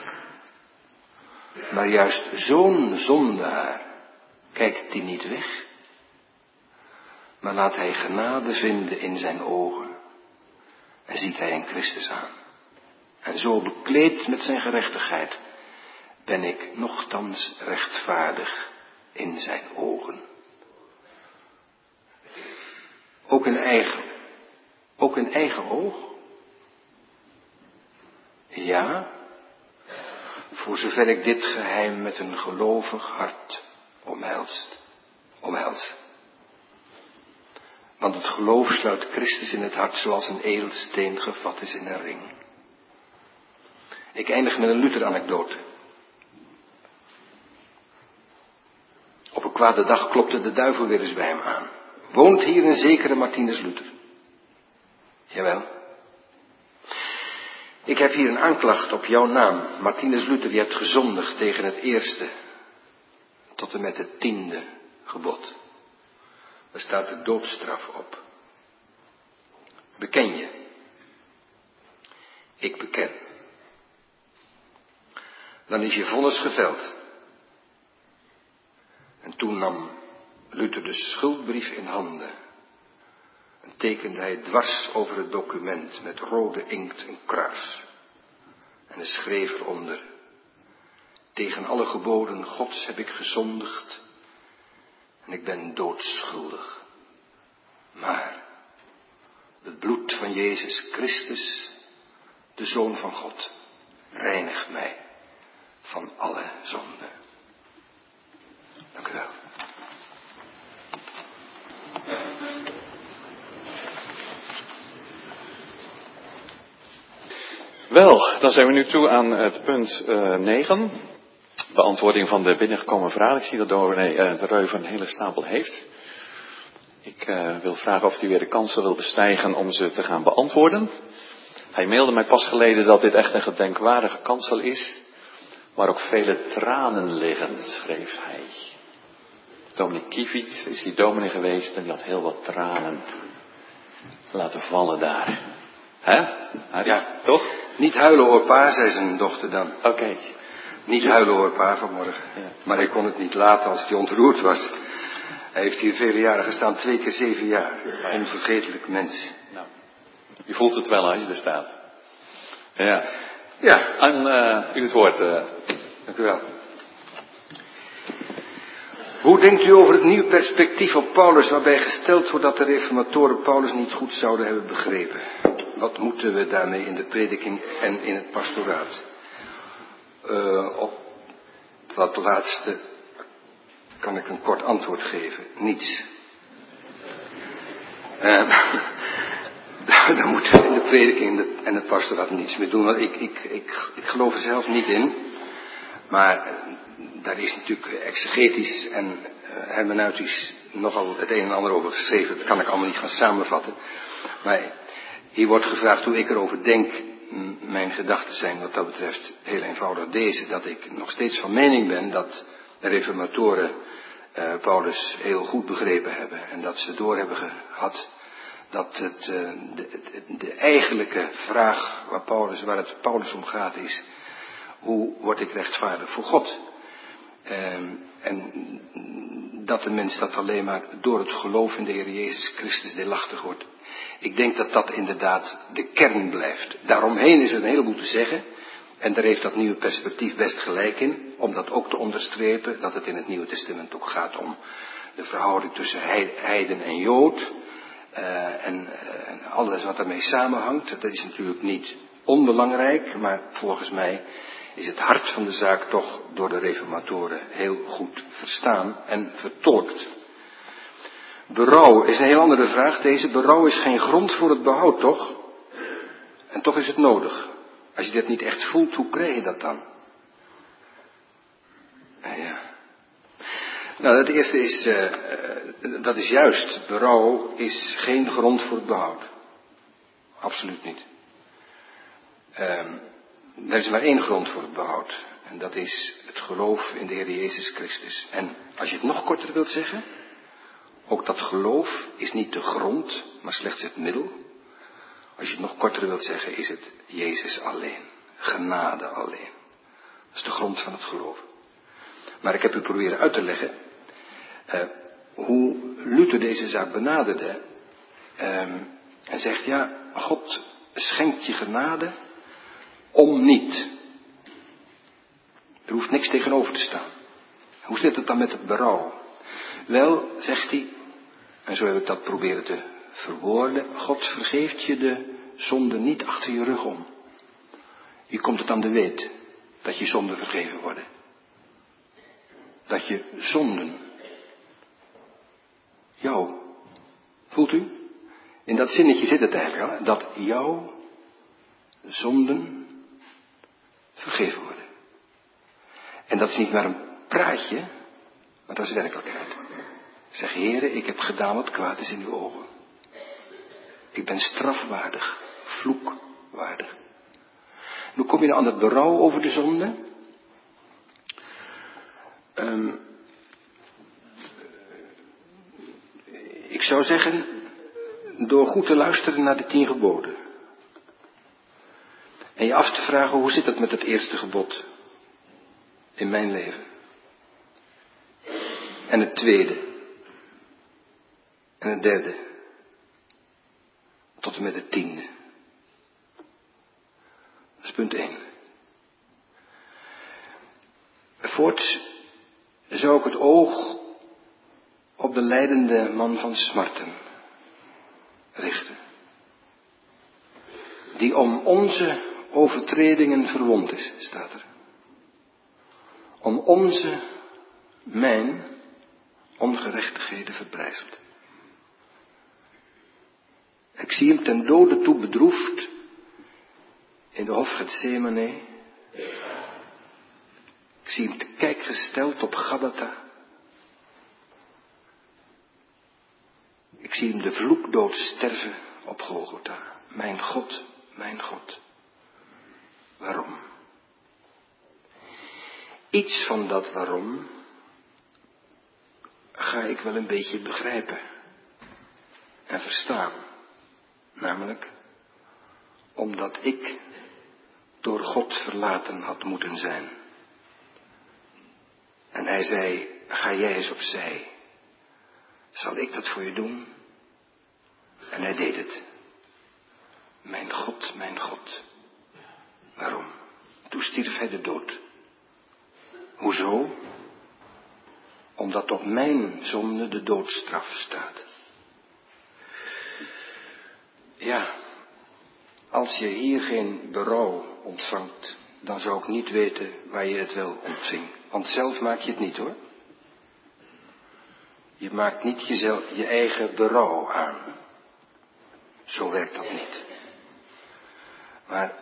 Maar juist zo'n zondaar kijkt die niet weg. Maar laat hij genade vinden in zijn ogen. en ziet hij een Christus aan. En zo bekleed met zijn gerechtigheid ben ik nochtans rechtvaardig in zijn ogen. Ook in eigen oog? Ja, voor zover ik dit geheim met een gelovig hart omhelst. Want het geloof sluit Christus in het hart zoals een edelsteen gevat is in een ring. Ik eindig met een Luther-anekdote. Op een kwade dag klopte de duivel weer eens bij hem aan. Woont hier een zekere Martinus Luther? Jawel. Ik heb hier een aanklacht op jouw naam, Martinus Luther. Je hebt gezondigd tegen het eerste tot en met het 10e gebod. Daar staat de doodstraf op. Beken je? Ik beken. Dan is je vonnis geveld. En toen nam Luther de schuldbrief in handen en tekende hij dwars over het document met rode inkt een kruis. En hij schreef eronder: tegen alle geboden Gods heb ik gezondigd en ik ben doodschuldig. Maar het bloed van Jezus Christus, de Zoon van God, reinigt mij van alle zonde. Dank u wel. Wel, dan zijn we nu toe aan het punt 9. Beantwoording van de binnengekomen vraag. Ik zie dat dominee de Reuven een hele stapel heeft. Ik wil vragen of hij weer de kansen wil bestijgen om ze te gaan beantwoorden. Hij mailde mij pas geleden dat dit echt een gedenkwaardige kansel is, waar ook vele tranen liggen, schreef hij. Dominee Kiefiet is hier dominee geweest en die had heel wat tranen laten vallen daar. Hè? Ja, toch? Niet huilen hoor pa, zei zijn dochter dan. Oké. Niet huilen hoor pa vanmorgen. Ja. Maar hij kon het niet laten als hij ontroerd was. Hij heeft hier vele jaren gestaan, 2 keer 7 jaar. Onvergetelijk mens. Nou, je voelt het wel als je er staat. Ja. Ja. Aan u het woord. Dank u wel. Hoe denkt u over het nieuwe perspectief op Paulus, waarbij gesteld wordt dat de reformatoren Paulus niet goed zouden hebben begrepen? Wat moeten we daarmee in de prediking en in het pastoraat? Op dat laatste kan ik een kort antwoord geven. Niets. Daar moeten we in de prediking en het pastoraat niets mee doen. Want ik geloof er zelf niet in. Maar daar is natuurlijk exegetisch en hermeneutisch nogal het een en ander over geschreven. Dat kan ik allemaal niet gaan samenvatten. Maar hier wordt gevraagd hoe ik erover denk. Mijn gedachten zijn wat dat betreft heel eenvoudig deze. Dat ik nog steeds van mening ben dat de reformatoren Paulus heel goed begrepen hebben. En dat ze door hebben gehad dat de eigenlijke vraag waar het Paulus om gaat is: hoe word ik rechtvaardig voor God? En dat de mens dat alleen maar door het geloof in de Heer Jezus Christus deelachtig wordt. Ik denk dat dat inderdaad de kern blijft. Daaromheen is er een heleboel te zeggen. En daar heeft dat nieuwe perspectief best gelijk in. Om dat ook te onderstrepen. Dat het in het Nieuwe Testament ook gaat om de verhouding tussen heiden en Jood. En alles wat daarmee samenhangt. Dat is natuurlijk niet onbelangrijk. Maar volgens mij is het hart van de zaak toch door de reformatoren heel goed verstaan en vertolkt. Berouw is een heel andere vraag. Deze berouw is geen grond voor het behoud, toch? En toch is het nodig. Als je dat niet echt voelt, hoe krijg je dat dan? Ja. Nou, het eerste is, dat is juist. Berouw is geen grond voor het behoud. Absoluut niet. Er is maar één grond voor het behoud. En dat is het geloof in de Heer Jezus Christus. En als je het nog korter wilt zeggen, ook dat geloof is niet de grond, maar slechts het middel. Als je het nog korter wilt zeggen, is het Jezus alleen. Genade alleen. Dat is de grond van het geloof. Maar ik heb u proberen uit te leggen hoe Luther deze zaak benaderde. En zegt, ja, God schenkt je genade om niet. Er hoeft niks tegenover te staan. Hoe zit het dan met het berouw? Wel, zegt hij, en zo heb ik dat proberen te verwoorden, God vergeeft je de zonde niet achter je rug om. Hier komt het aan de weet dat je zonden vergeven worden. Dat je zonden, jou, voelt u? In dat zinnetje zit het eigenlijk al, dat jouw zonden vergeven worden. En dat is niet maar een praatje, maar dat is werkelijkheid. Zeg, Heere, ik heb gedaan wat kwaad is in uw ogen. Ik ben strafwaardig, vloekwaardig. Nu kom je aan het berouw over de zonde. Ik zou zeggen, door goed te luisteren naar de 10 geboden. En je af te vragen, hoe zit het met het eerste gebod in mijn leven? En het tweede. En het derde. Tot en met het 10e. Dat is punt 1. Voorts zou ik het oog op de lijdende man van smarten richten. Die om onze overtredingen verwond is, staat er. Om mijn ongerechtigheden verbrijzeld. Ik zie hem ten dode toe bedroefd in de hof Getsemane. Ik zie hem te kijk gesteld op Gabbatha. Ik zie hem de vloekdood sterven op Golgotha. Mijn God, waarom? Iets van dat waarom ga ik wel een beetje begrijpen en verstaan. Namelijk omdat ik door God verlaten had moeten zijn. En hij zei, ga jij eens opzij. Zal ik dat voor je doen? En hij deed het. Mijn God, waarom? Toen stierf hij de dood. Hoezo? Omdat op mijn zonde de doodstraf staat. Ja, als je hier geen berouw ontvangt, dan zou ik niet weten waar je het wel ontving. Want zelf maak je het niet hoor. Je maakt niet je eigen berouw aan. Zo werkt dat niet. Maar,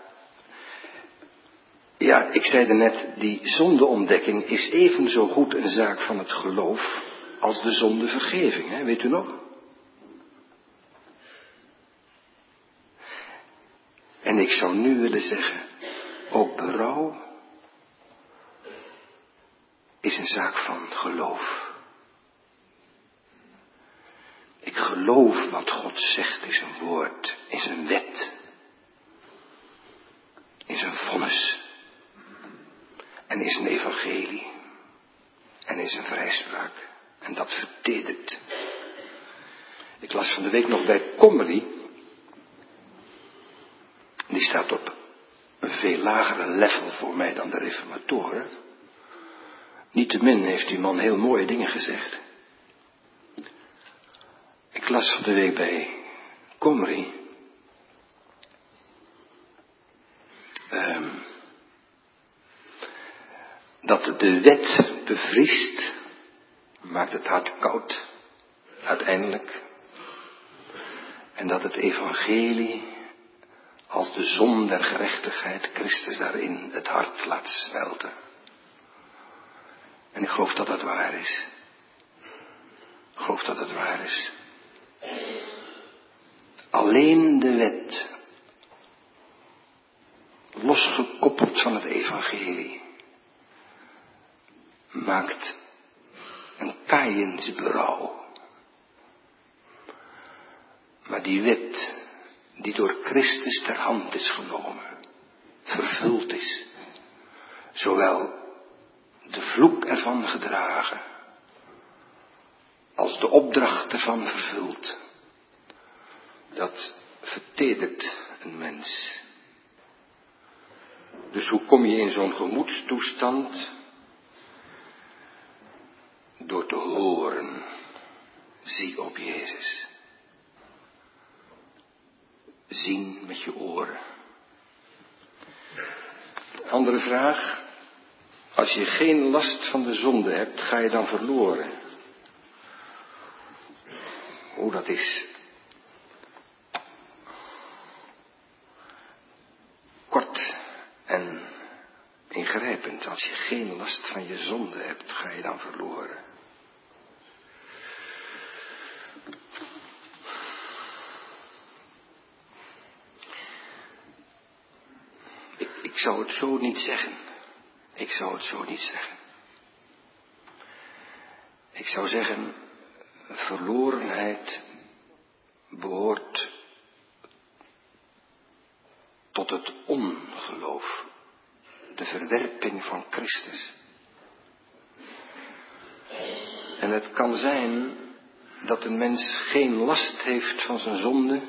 ja, ik zei er net, die zondeontdekking is even zo goed een zaak van het geloof als de zondevergeving, hè? Weet u nog? En ik zou nu willen zeggen, ook berouw is een zaak van geloof. Ik geloof wat God zegt in zijn woord, in zijn wet, in zijn vonnis en in zijn evangelie en in zijn vrijspraak. En dat vertedert. Ik las van de week nog bij Comrie. Die staat op een veel lagere level voor mij dan de reformatoren. Niettemin heeft die man heel mooie dingen gezegd. Ik las van de week bij Comrie. Dat de wet bevriest, maakt het hart koud, uiteindelijk. En dat het evangelie, als de zon der gerechtigheid, Christus daarin het hart laat smelten. En ik geloof dat dat waar is. Ik geloof dat het waar is. Alleen de wet, losgekoppeld van het evangelie, maakt een Kaïns berouw. Maar die wet, die door Christus ter hand is genomen, vervuld is, zowel de vloek ervan gedragen, als de opdracht ervan vervuld, dat vertedert een mens. Dus hoe kom je in zo'n gemoedstoestand? Door te horen. Zie op Jezus. Zien met je oren. Andere vraag. Als je geen last van de zonde hebt, ga je dan verloren? Hoe dat is. Kort en ingrijpend. Als je geen last van je zonde hebt, ga je dan verloren. Ik zou het zo niet zeggen. Ik zou zeggen, verlorenheid behoort tot het ongeloof. De verwerping van Christus. En het kan zijn dat een mens geen last heeft van zijn zonde,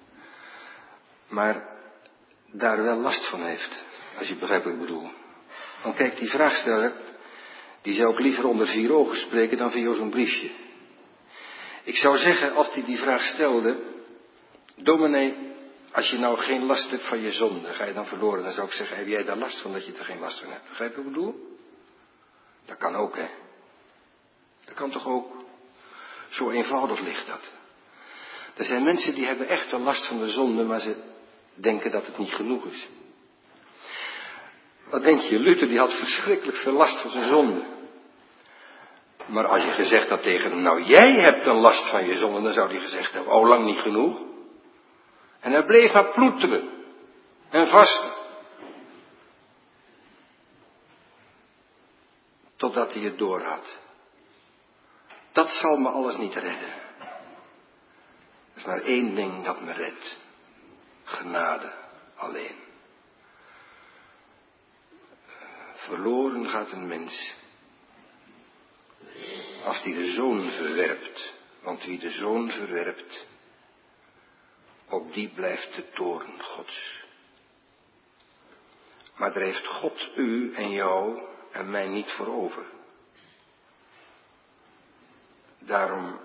maar daar wel last van heeft. Als je begrijpt wat ik bedoel. Want kijk, die vraagsteller, die zou ik liever onder 4 ogen spreken dan via zo'n briefje. Ik zou zeggen, als hij die vraag stelde, dominee, als je nou geen last hebt van je zonde, ga je dan verloren? Dan zou ik zeggen, heb jij daar last van dat je er geen last van hebt? Begrijp je wat ik bedoel? Dat kan ook, hè? Dat kan toch ook? Zo eenvoudig ligt dat. Er zijn mensen die hebben echt wel last van de zonde, maar ze denken dat het niet genoeg is. Wat denk je? Luther die had verschrikkelijk veel last van zijn zonde. Maar als je gezegd had tegen hem, nou jij hebt een last van je zonde, dan zou hij gezegd hebben, oh lang niet genoeg. En hij bleef maar ploeteren en vasten. Totdat hij het door had. Dat zal me alles niet redden. Er is maar 1 ding dat me redt. Genade alleen. Verloren gaat een mens als die de Zoon verwerpt. Want wie de Zoon verwerpt, op die blijft de toorn Gods. Maar daar heeft God u en jou en mij niet voor over. Daarom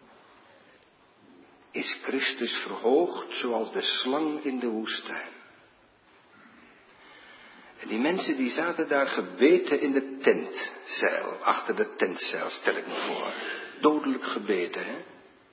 is Christus verhoogd zoals de slang in de woestijn. En die mensen die zaten daar gebeten in de tentzeil, achter de tentzeil, stel ik me voor. Dodelijk gebeten, hè.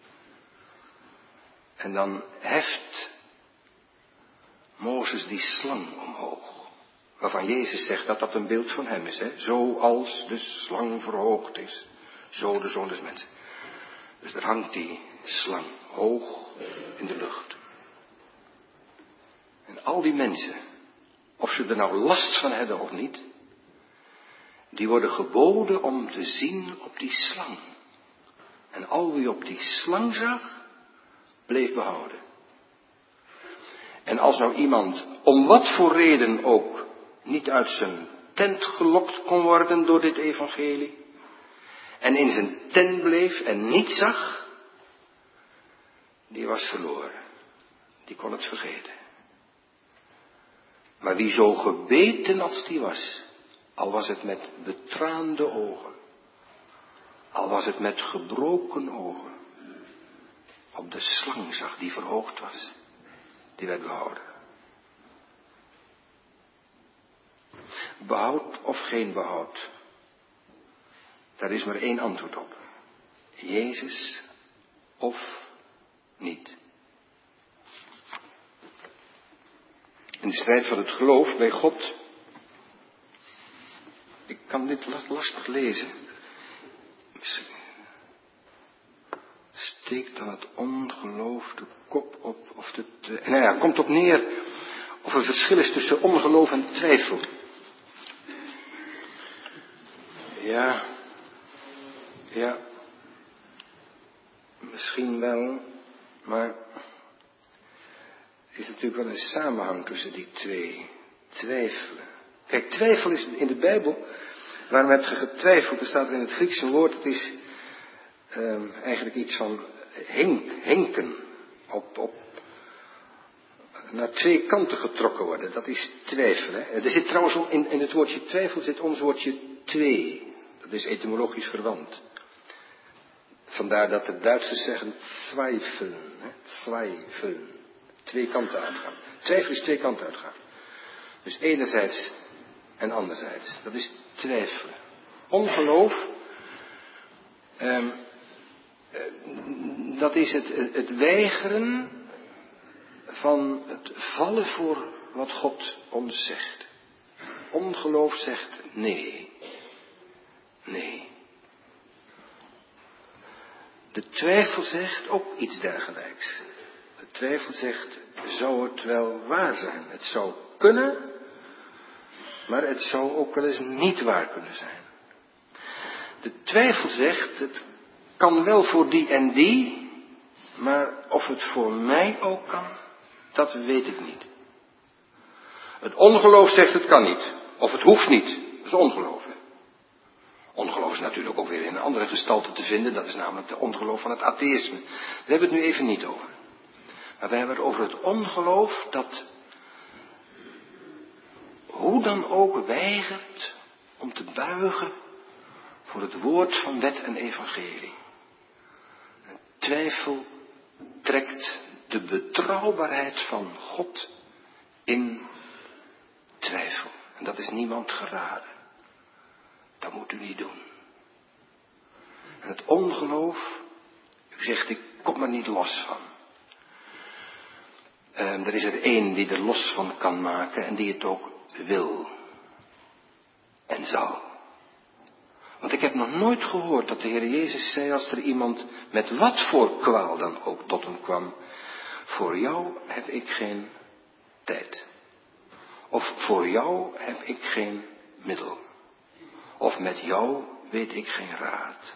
En dan heft Mozes die slang omhoog. Waarvan Jezus zegt dat dat een beeld van hem is, hè. Zoals de slang verhoogd is, zo de Zoon des Mensen. Dus daar hangt die slang hoog in de lucht. En al die mensen, of ze er nou last van hebben of niet, die worden geboden om te zien op die slang. En al wie op die slang zag, bleef behouden. En als nou iemand, om wat voor reden ook, niet uit zijn tent gelokt kon worden door dit evangelie, en in zijn tent bleef en niet zag, die was verloren. Die kon het vergeten. Maar wie zo gebeten als die was, al was het met betraande ogen, al was het met gebroken ogen, op de slang zag die verhoogd was, die werd behouden. Behoud of geen behoud, daar is maar 1 antwoord op. Jezus of niet. In de strijd van het geloof bij God. Ik kan dit lastig lezen. Misschien steekt dan het ongeloof de kop op. Of nou ja, het komt op neer of er verschil is tussen ongeloof en twijfel. Ja, misschien wel, maar er is natuurlijk wel een samenhang tussen die 2. Twijfelen. Kijk, twijfel is in de Bijbel, waarom heb je getwijfeld? Er staat er in het Grieks een woord, het is eigenlijk iets van henken. naar twee kanten getrokken worden. Dat is twijfelen. Er zit trouwens ook in het woordje twijfel zit ons woordje twee. Dat is etymologisch verwant. Vandaar dat de Duitsers zeggen twijfelen. Twijfelen. Twee kanten uitgaan. Twijfel is twee kanten uitgaan. Dus enerzijds en anderzijds. Dat is twijfelen. Ongeloof. Dat is het weigeren van het vallen voor wat God ons zegt. Ongeloof zegt nee. Nee. De twijfel zegt ook iets dergelijks. De twijfel zegt, zou het wel waar zijn? Het zou kunnen, maar het zou ook wel eens niet waar kunnen zijn. De twijfel zegt, het kan wel voor die en die, maar of het voor mij ook kan, dat weet ik niet. Het ongeloof zegt het kan niet, of het hoeft niet. Dat is ongeloof. Hè? Ongeloof is natuurlijk ook weer in een andere gestalte te vinden, dat is namelijk de ongeloof van het atheïsme. Daar hebben we het nu even niet over. Maar we hebben het over het ongeloof dat hoe dan ook weigert om te buigen voor het woord van wet en evangelie. Een twijfel trekt de betrouwbaarheid van God in twijfel. En dat is niemand geraden. Dat moet u niet doen. En het ongeloof, u zegt ik kom er niet los van. Er is er één die er los van kan maken en die het ook wil. En zal. Want ik heb nog nooit gehoord dat de Heer Jezus zei als er iemand met wat voor kwaal dan ook tot hem kwam. Voor jou heb ik geen tijd. Of voor jou heb ik geen middel. Of met jou weet ik geen raad.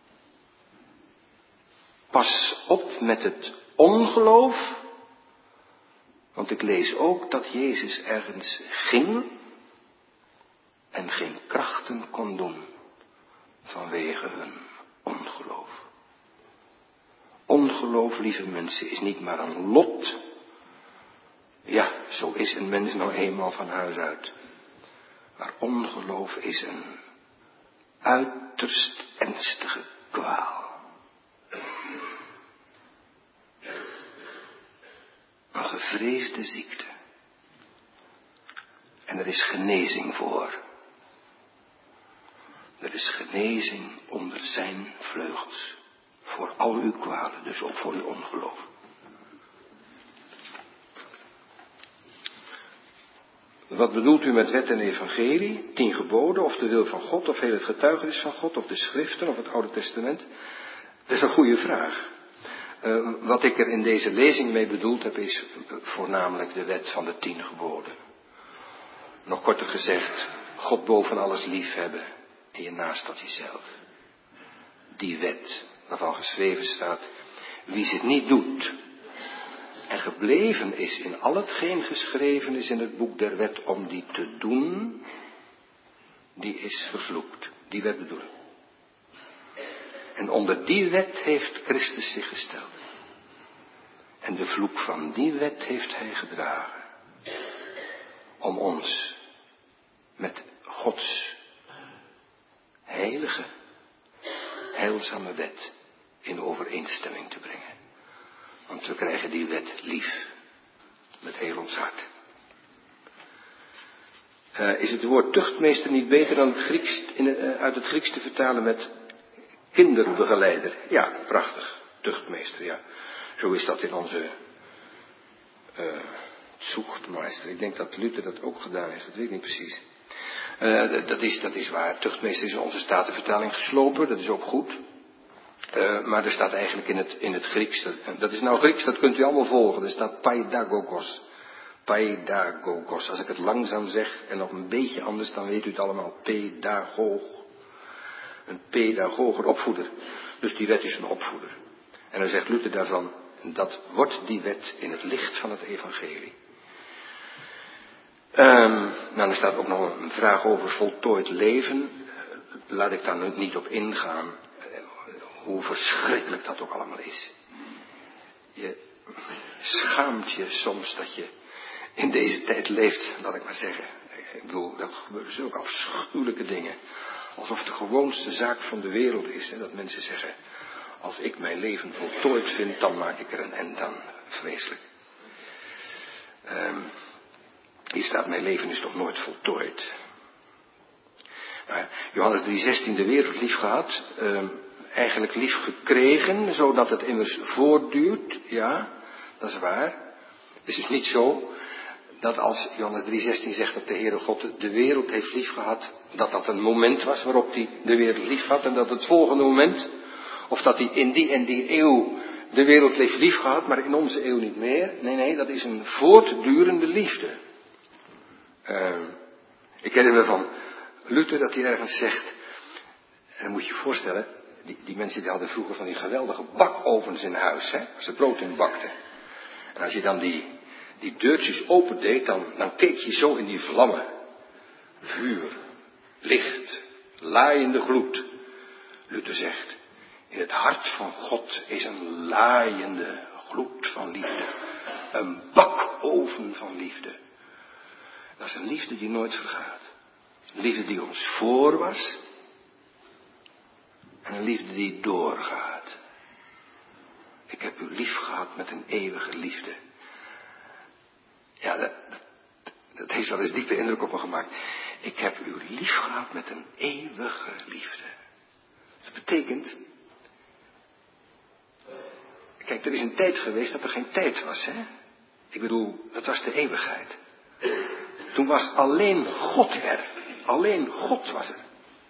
Pas op met het ongeloof. Want ik lees ook dat Jezus ergens ging en geen krachten kon doen vanwege hun ongeloof. Ongeloof, lieve mensen, is niet maar een lot. Ja, zo is een mens nou eenmaal van huis uit. Maar ongeloof is een uiterst ernstige kwaal. Een gevreesde ziekte. En er is genezing voor. Er is genezing onder zijn vleugels. Voor al uw kwalen, dus ook voor uw ongeloof. Wat bedoelt u met wet en evangelie? 10 geboden, of de wil van God, of heel het getuigenis van God, of de schriften, of het Oude Testament? Dat is een goede vraag. Wat ik er in deze lezing mee bedoeld heb, is voornamelijk de wet van de 10 geboden. Nog korter gezegd, God boven alles liefhebben en je naast als jezelf. Die wet, waarvan geschreven staat, wie ze het niet doet en gebleven is in al hetgeen geschreven is in het boek der wet om die te doen, die is vervloekt. Die wet bedoel ik. En onder die wet heeft Christus zich gesteld. En de vloek van die wet heeft hij gedragen. Om ons met Gods heilige, heilzame wet in overeenstemming te brengen. Want we krijgen die wet lief. Met heel ons hart. Is het woord tuchtmeester niet beter dan uit het Grieks te vertalen met kinderbegeleider? Ja, prachtig. Tuchtmeester, ja. Zo is dat in onze Zuchtmeister. Ik denk dat Luther dat ook gedaan heeft, dat weet ik niet precies. Dat is waar. Tuchtmeester is in onze Statenvertaling geslopen, dat is ook goed. Maar er staat eigenlijk in het Grieks, dat is nou Grieks, dat kunt u allemaal volgen. Er staat paidagogos. Paidagogos. Als ik het langzaam zeg en nog een beetje anders, dan weet u het allemaal. Pedagoog. Een pedagoog, een opvoeder. Dus die wet is een opvoeder. En dan zegt Luther daarvan, dat wordt die wet in het licht van het evangelie. Nou, er staat ook nog een vraag over voltooid leven. Laat ik daar nu niet op ingaan. Hoe verschrikkelijk dat ook allemaal is. Je schaamt je soms dat je in deze tijd leeft, laat ik maar zeggen. Ik bedoel, er gebeuren zulke afschuwelijke dingen. Alsof de gewoonste zaak van de wereld is. Hè, dat mensen zeggen, als ik mijn leven voltooid vind, dan maak ik er een end aan. Vreselijk. Hier staat, mijn leven is toch nooit voltooid. Nou, Johannes 3,16, de wereld lief gehad. Eigenlijk lief gekregen, zodat het immers voortduurt. Ja, dat is waar. Het is dus niet zo dat als Johannes 3,16 zegt dat de Heere God de wereld heeft lief gehad, dat dat een moment was waarop hij de wereld lief had en dat het volgende moment, of dat hij in die en die eeuw de wereld heeft lief gehad, maar in onze eeuw niet meer. Nee, dat is een voortdurende liefde. Ik herinner me van Luther dat hij ergens zegt, en dan moet je je voorstellen, die mensen die hadden vroeger van die geweldige bakovens in huis, hè, waar ze brood in bakten. En als je dan die deurtjes opendeed, dan keek je zo in die vlammen. Vuur, licht, laaiende gloed. Luther zegt, in het hart van God is een laaiende gloed van liefde. Een bakoven van liefde. Dat is een liefde die nooit vergaat. Een liefde die ons voor was. En een liefde die doorgaat. Ik heb u lief gehad met een eeuwige liefde. Ja, dat heeft wel eens diepe indruk op me gemaakt. Ik heb u lief gehad met een eeuwige liefde. Dat betekent... Kijk, er is een tijd geweest dat er geen tijd was, hè? Ik bedoel, dat was de eeuwigheid. Toen was alleen God er. Alleen God was er.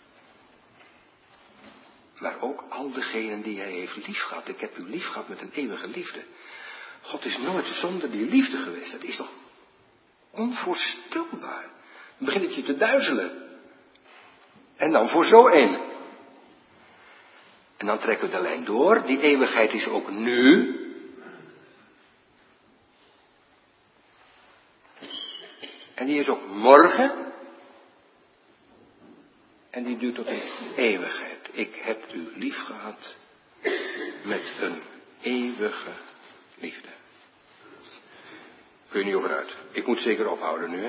Maar ook al degenen die hij heeft lief gehad. Ik heb u lief gehad met een eeuwige liefde. God is nooit zonder die liefde geweest. Dat is toch onvoorstelbaar. Dan begint het je te duizelen. En dan voor zo één. En dan trekken we de lijn door. Die eeuwigheid is ook nu. En die is ook morgen. En die duurt tot in eeuwigheid. Ik heb u lief gehad met een eeuwige liefde. Kun je niet over uit. Ik moet zeker ophouden nu, hè?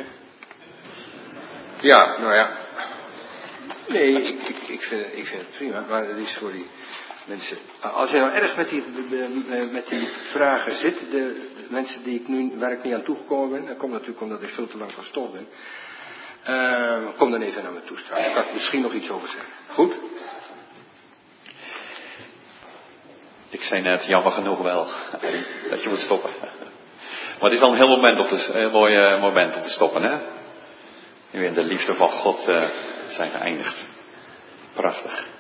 Ja, nou ja. Nee, ik vind het prima, maar het is voor die mensen. Als je nou erg met die vragen zit, de mensen waar ik niet aan toegekomen ben, dat komt natuurlijk omdat ik veel te lang van stof ben. Kom dan even naar me toe straks. Daar kan ik misschien nog iets over zeggen. Goed? Ik zei net, jammer genoeg wel, dat je moet stoppen. Maar het is wel een heel mooi moment om te stoppen, hè? Nu in de liefde van God zijn geëindigd. Prachtig.